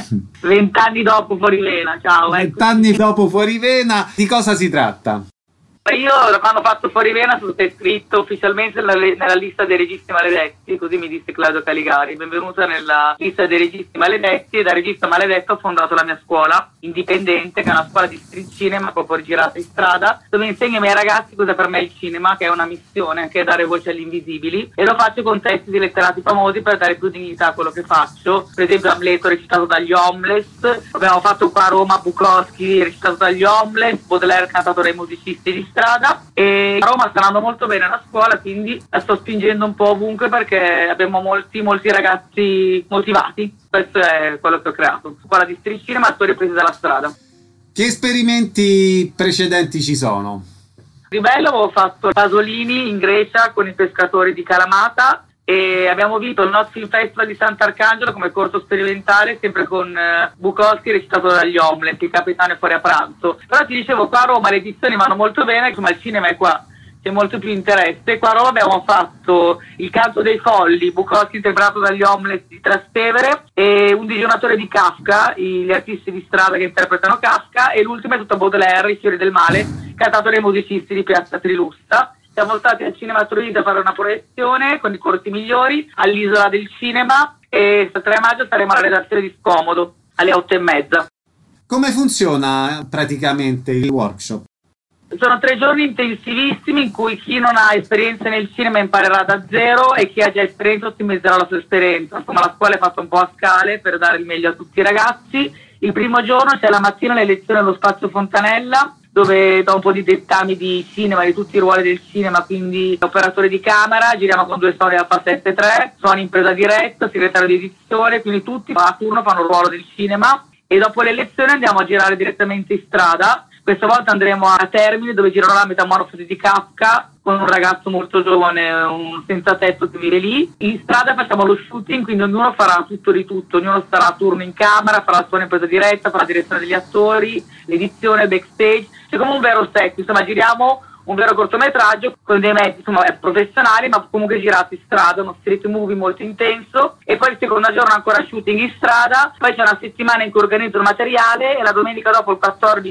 20 anni dopo Fuorivena, ciao. 20 anni dopo Fuorivena, di cosa si tratta? Io quando ho fatto Fuorivena sono stato iscritto ufficialmente nella lista dei registi maledetti, così mi disse Claudio Caligari, benvenuta nella lista dei registi maledetti, e da regista maledetto ho fondato la mia scuola indipendente, che è una scuola di street cinema proprio girata in strada, dove insegno ai miei ragazzi cosa per me è il cinema, che è una missione, che è dare voce agli invisibili, e lo faccio con testi di letterati famosi per dare più dignità a quello che faccio. Per esempio Amleto recitato dagli Homeless, abbiamo fatto qua a Roma Bukowski recitato dagli Homeless, Baudelaire cantato dai musicisti di strada, e a Roma sta andando molto bene la scuola, quindi la sto spingendo un po' ovunque perché abbiamo molti ragazzi motivati. Questo è quello che ho creato, scuola di street cinema, storie prese dalla strada. Che esperimenti precedenti ci sono? Di bello avevo fatto Pasolini in Grecia con i pescatori di Kalamata, e abbiamo vinto il Not Film Festival di Sant'Arcangelo come corto sperimentale, sempre con Bukowski recitato dagli Homeless, il capitano è fuori a pranzo. Però ti dicevo, qua a Roma le edizioni vanno molto bene, insomma il cinema è qua, c'è molto più interesse. Qua a Roma abbiamo fatto Il canto dei folli, Bukowski interpretato dagli Homeless di Trastevere, e Un digiunatore di Kafka, gli artisti di strada che interpretano Kafka, e l'ultimo è tutto Baudelaire, I fiori del male, cantato dai musicisti di Piazza Trilussa. Siamo stati al Cinema Troisi a fare una proiezione con i corti migliori all'Isola del Cinema, e il 3 maggio saremo alla redazione di Scomodo alle 8:30. Come funziona praticamente il workshop? Sono 3 giorni intensivissimi in cui chi non ha esperienza nel cinema imparerà da zero, e chi ha già esperienza ottimizzerà la sua esperienza. Insomma, la scuola è fatta un po' a scale per dare il meglio a tutti i ragazzi. Il primo giorno c'è la mattina le lezioni allo Spazio Fontanella, dove do un po' di dettami di cinema, di tutti i ruoli del cinema, quindi operatore di camera, giriamo con 2 storie alfa 7.3, suono in presa diretta, segretario di edizione, quindi tutti a turno fanno il ruolo del cinema, e dopo le lezioni andiamo a girare direttamente in strada. Questa volta andremo a Termini, dove girerò la metamorfosi di Kafka con un ragazzo molto giovane, un senza tetto che vive lì. In strada facciamo lo shooting, quindi ognuno farà tutto di tutto, ognuno starà a turno in camera, farà il suono in presa diretta, farà la direzione degli attori, l'edizione, il backstage, c'è come un vero set, insomma giriamo un vero cortometraggio con dei mezzi professionali, ma comunque girato in strada, uno street movie molto intenso. E poi il secondo giorno ancora shooting in strada, poi c'è una settimana in cui organizzo il materiale, e la domenica dopo, il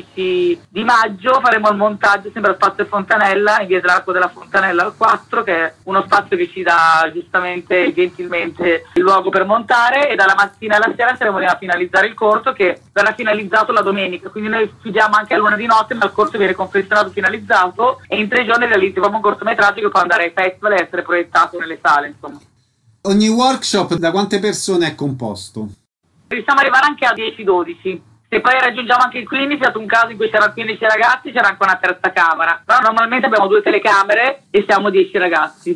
14 di maggio, faremo il montaggio sempre al Spazio Fontanella, in via dell'Arco della Fontanella al 4, che è uno spazio che ci dà giustamente e gentilmente il luogo per montare, e dalla mattina alla sera saremo lì a finalizzare il corto, che verrà finalizzato la domenica, quindi noi chiudiamo anche a luna di notte, ma il corto viene confezionato e finalizzato, e in 3 giorni realizziamo un cortometraggio che può andare ai festival e essere proiettato nelle sale, insomma. Ogni workshop da quante persone è composto? Riusciamo ad arrivare anche a 10-12. Se poi raggiungiamo anche il 15, è stato un caso in cui c'erano 15 ragazzi, c'era anche una terza camera. Però normalmente abbiamo 2 telecamere e siamo 10 ragazzi.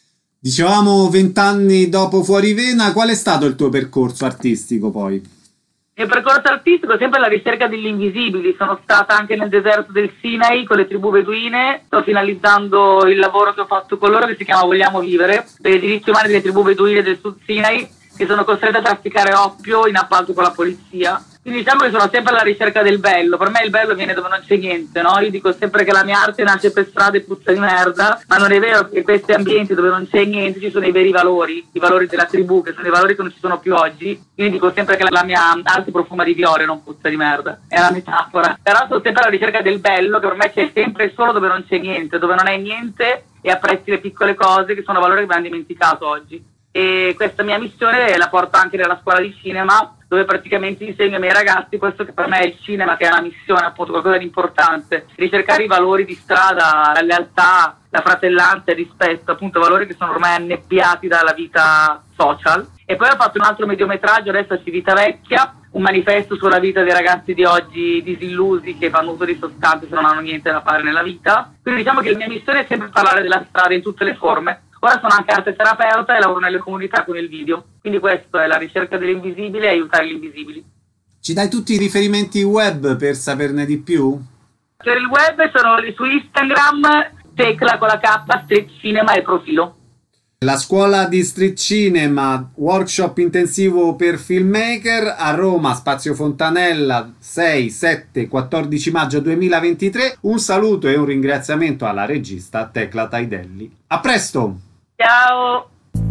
Dicevamo 20 anni dopo Fuorivena, qual è stato il tuo percorso artistico poi? Il percorso artistico è sempre la ricerca degli invisibili. Sono stata anche nel deserto del Sinai con le tribù beduine, sto finalizzando il lavoro che ho fatto con loro, che si chiama Vogliamo Vivere, per i diritti umani delle tribù beduine del Sud Sinai, che sono costrette a trafficare oppio in appalto con la polizia. Quindi diciamo che sono sempre alla ricerca del bello. Per me il bello viene dove non c'è niente, no? Io dico sempre che la mia arte nasce per strade e puzza di merda, ma non è vero che in questi ambienti dove non c'è niente ci sono i veri valori, i valori della tribù, che sono i valori che non ci sono più oggi. Quindi dico sempre che la mia arte profuma di viole, non puzza di merda. È una metafora. Però sono sempre alla ricerca del bello, che per me c'è sempre solo dove non c'è niente, dove non è niente e apprezzi le piccole cose che sono valori che abbiamo dimenticato oggi. E questa mia missione la porto anche nella scuola di cinema, dove praticamente insegno ai miei ragazzi questo che per me è il cinema, che è una missione, appunto qualcosa di importante, ricercare i valori di strada, la lealtà, la fratellanza, il rispetto, appunto valori che sono ormai annebbiati dalla vita social. E poi ho fatto un altro mediometraggio adesso a Civitavecchia, un manifesto sulla vita dei ragazzi di oggi disillusi che fanno uso di sostanze se non hanno niente da fare nella vita. Quindi diciamo che la mia missione è sempre parlare della strada in tutte le forme. Ora sono anche arte terapeuta e lavoro nelle comunità con il video. Quindi questo è la ricerca dell'invisibile e aiutare gli invisibili. Ci dai tutti i riferimenti web per saperne di più? Per il web sono su Instagram, Tecla con la K, Street Cinema e profilo. La scuola di Street Cinema, workshop intensivo per filmmaker a Roma, Spazio Fontanella, 6, 7, 14 maggio 2023. Un saluto e un ringraziamento alla regista Tecla Taidelli. A presto! Ciao!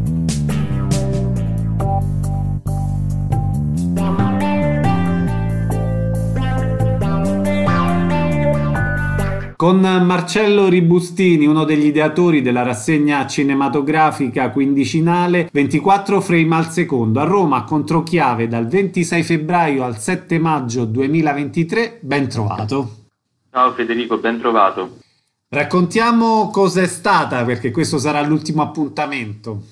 Con Marcello Ribustini, uno degli ideatori della rassegna cinematografica quindicinale 24 frame al secondo a Roma a Controchiave dal 26 febbraio al 7 maggio 2023, ben trovato. Ciao Federico, ben trovato. Raccontiamo cos'è stata, perché questo sarà l'ultimo appuntamento.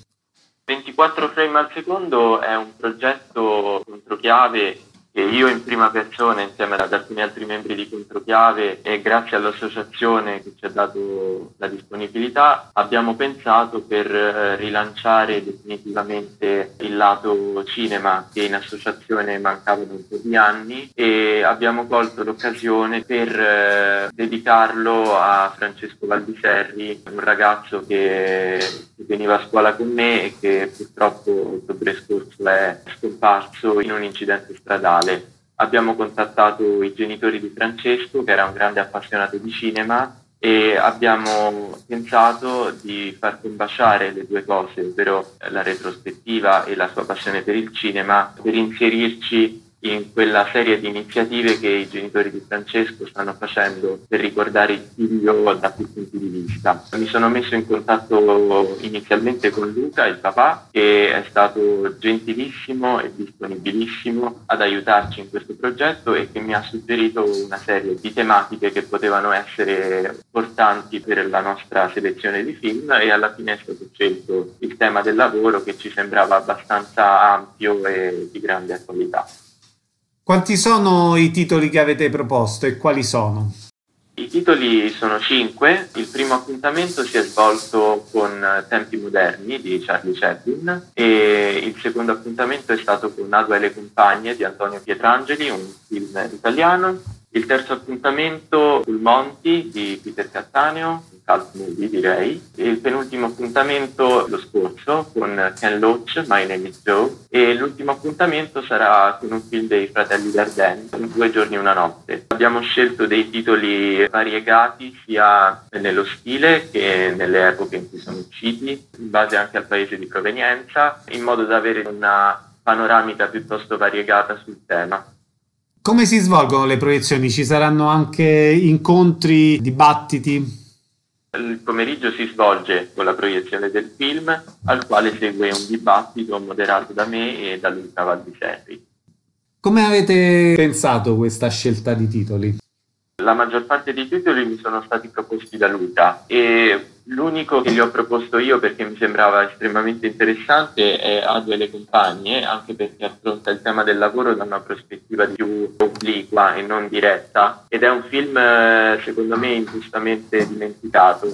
24 frame al secondo è un progetto Controchiave che io in prima persona insieme ad alcuni altri membri di Controchiave e grazie all'associazione che ci ha dato la disponibilità abbiamo pensato per rilanciare definitivamente il lato cinema che in associazione mancava da un po' di anni, e abbiamo colto l'occasione per dedicarlo a Francesco Valdiserri, un ragazzo che veniva a scuola con me e che purtroppo ottobre scorso è scomparso in un incidente stradale. Abbiamo contattato i genitori di Francesco, che era un grande appassionato di cinema, e abbiamo pensato di far combaciare le due cose, ovvero la retrospettiva e la sua passione per il cinema, per inserirci in quella serie di iniziative che i genitori di Francesco stanno facendo per ricordare il figlio da più punti di vista. Mi sono messo in contatto inizialmente con Luca, il papà, che è stato gentilissimo e disponibilissimo ad aiutarci in questo progetto e che mi ha suggerito una serie di tematiche che potevano essere importanti per la nostra selezione di film, e alla fine è stato scelto il tema del lavoro, che ci sembrava abbastanza ampio e di grande attualità. Quanti sono i titoli che avete proposto e quali sono? I titoli sono 5. Il primo appuntamento si è svolto con Tempi moderni di Charlie Chaplin e il secondo appuntamento è stato con Adua e le compagne di Antonio Pietrangeli, un film italiano. Il terzo appuntamento sul Monti di Peter Cattaneo, un cult movie direi. E il penultimo appuntamento lo scorso con Ken Loach, My Name is Joe. E l'ultimo appuntamento sarà con un film dei fratelli Dardenne, 2 giorni e una notte. Abbiamo scelto dei titoli variegati sia nello stile che nelle epoche in cui sono usciti, in base anche al paese di provenienza, in modo da avere una panoramica piuttosto variegata sul tema. Come si svolgono le proiezioni? Ci saranno anche incontri, dibattiti? Il pomeriggio si svolge con la proiezione del film, al quale segue un dibattito moderato da me e da Luca Valdiserri. Come avete pensato questa scelta di titoli? La maggior parte dei titoli mi sono stati proposti da Luca e l'unico che gli ho proposto io perché mi sembrava estremamente interessante è Adua e le compagne, anche perché affronta il tema del lavoro da una prospettiva più obliqua e non diretta, ed è un film secondo me ingiustamente dimenticato.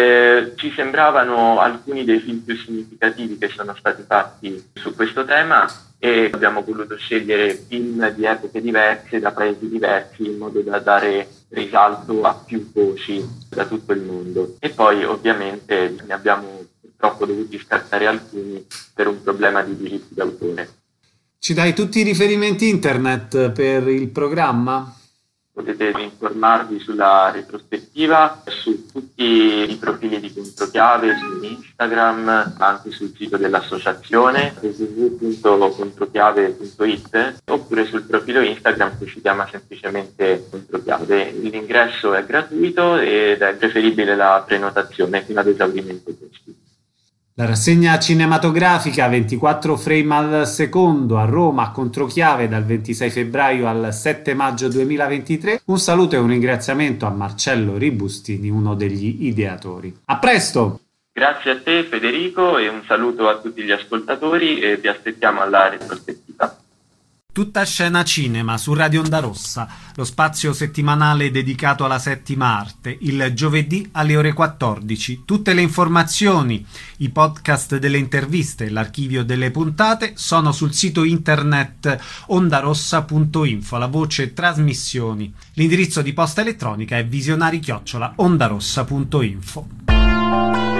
Ci sembravano alcuni dei film più significativi che sono stati fatti su questo tema e abbiamo voluto scegliere film di epoche diverse, da paesi diversi, in modo da dare risalto a più voci da tutto il mondo. E poi ovviamente ne abbiamo purtroppo dovuti scartare alcuni per un problema di diritti d'autore. Ci dai tutti i riferimenti internet per il programma? Potete informarvi sulla retrospettiva su tutti i profili di Controchiave, su Instagram, ma anche sul sito dell'associazione www.controchiave.it, oppure sul profilo Instagram che si chiama semplicemente Controchiave. L'ingresso è gratuito ed è preferibile la prenotazione fino ad esaurimento posti. La rassegna cinematografica 24 frame al secondo a Roma a Controchiave dal 26 febbraio al 7 maggio 2023. Un saluto e un ringraziamento a Marcello Ribustini, uno degli ideatori. A presto! Grazie a te Federico e un saluto a tutti gli ascoltatori e vi aspettiamo alla retrospettiva. Tutta scena cinema su Radio Onda Rossa, lo spazio settimanale dedicato alla settima arte, il giovedì alle ore 14. Tutte le informazioni, i podcast delle interviste, l'archivio delle puntate sono sul sito internet ondarossa.info, la voce trasmissioni. L'indirizzo di posta elettronica è visionari@ondarossa.info.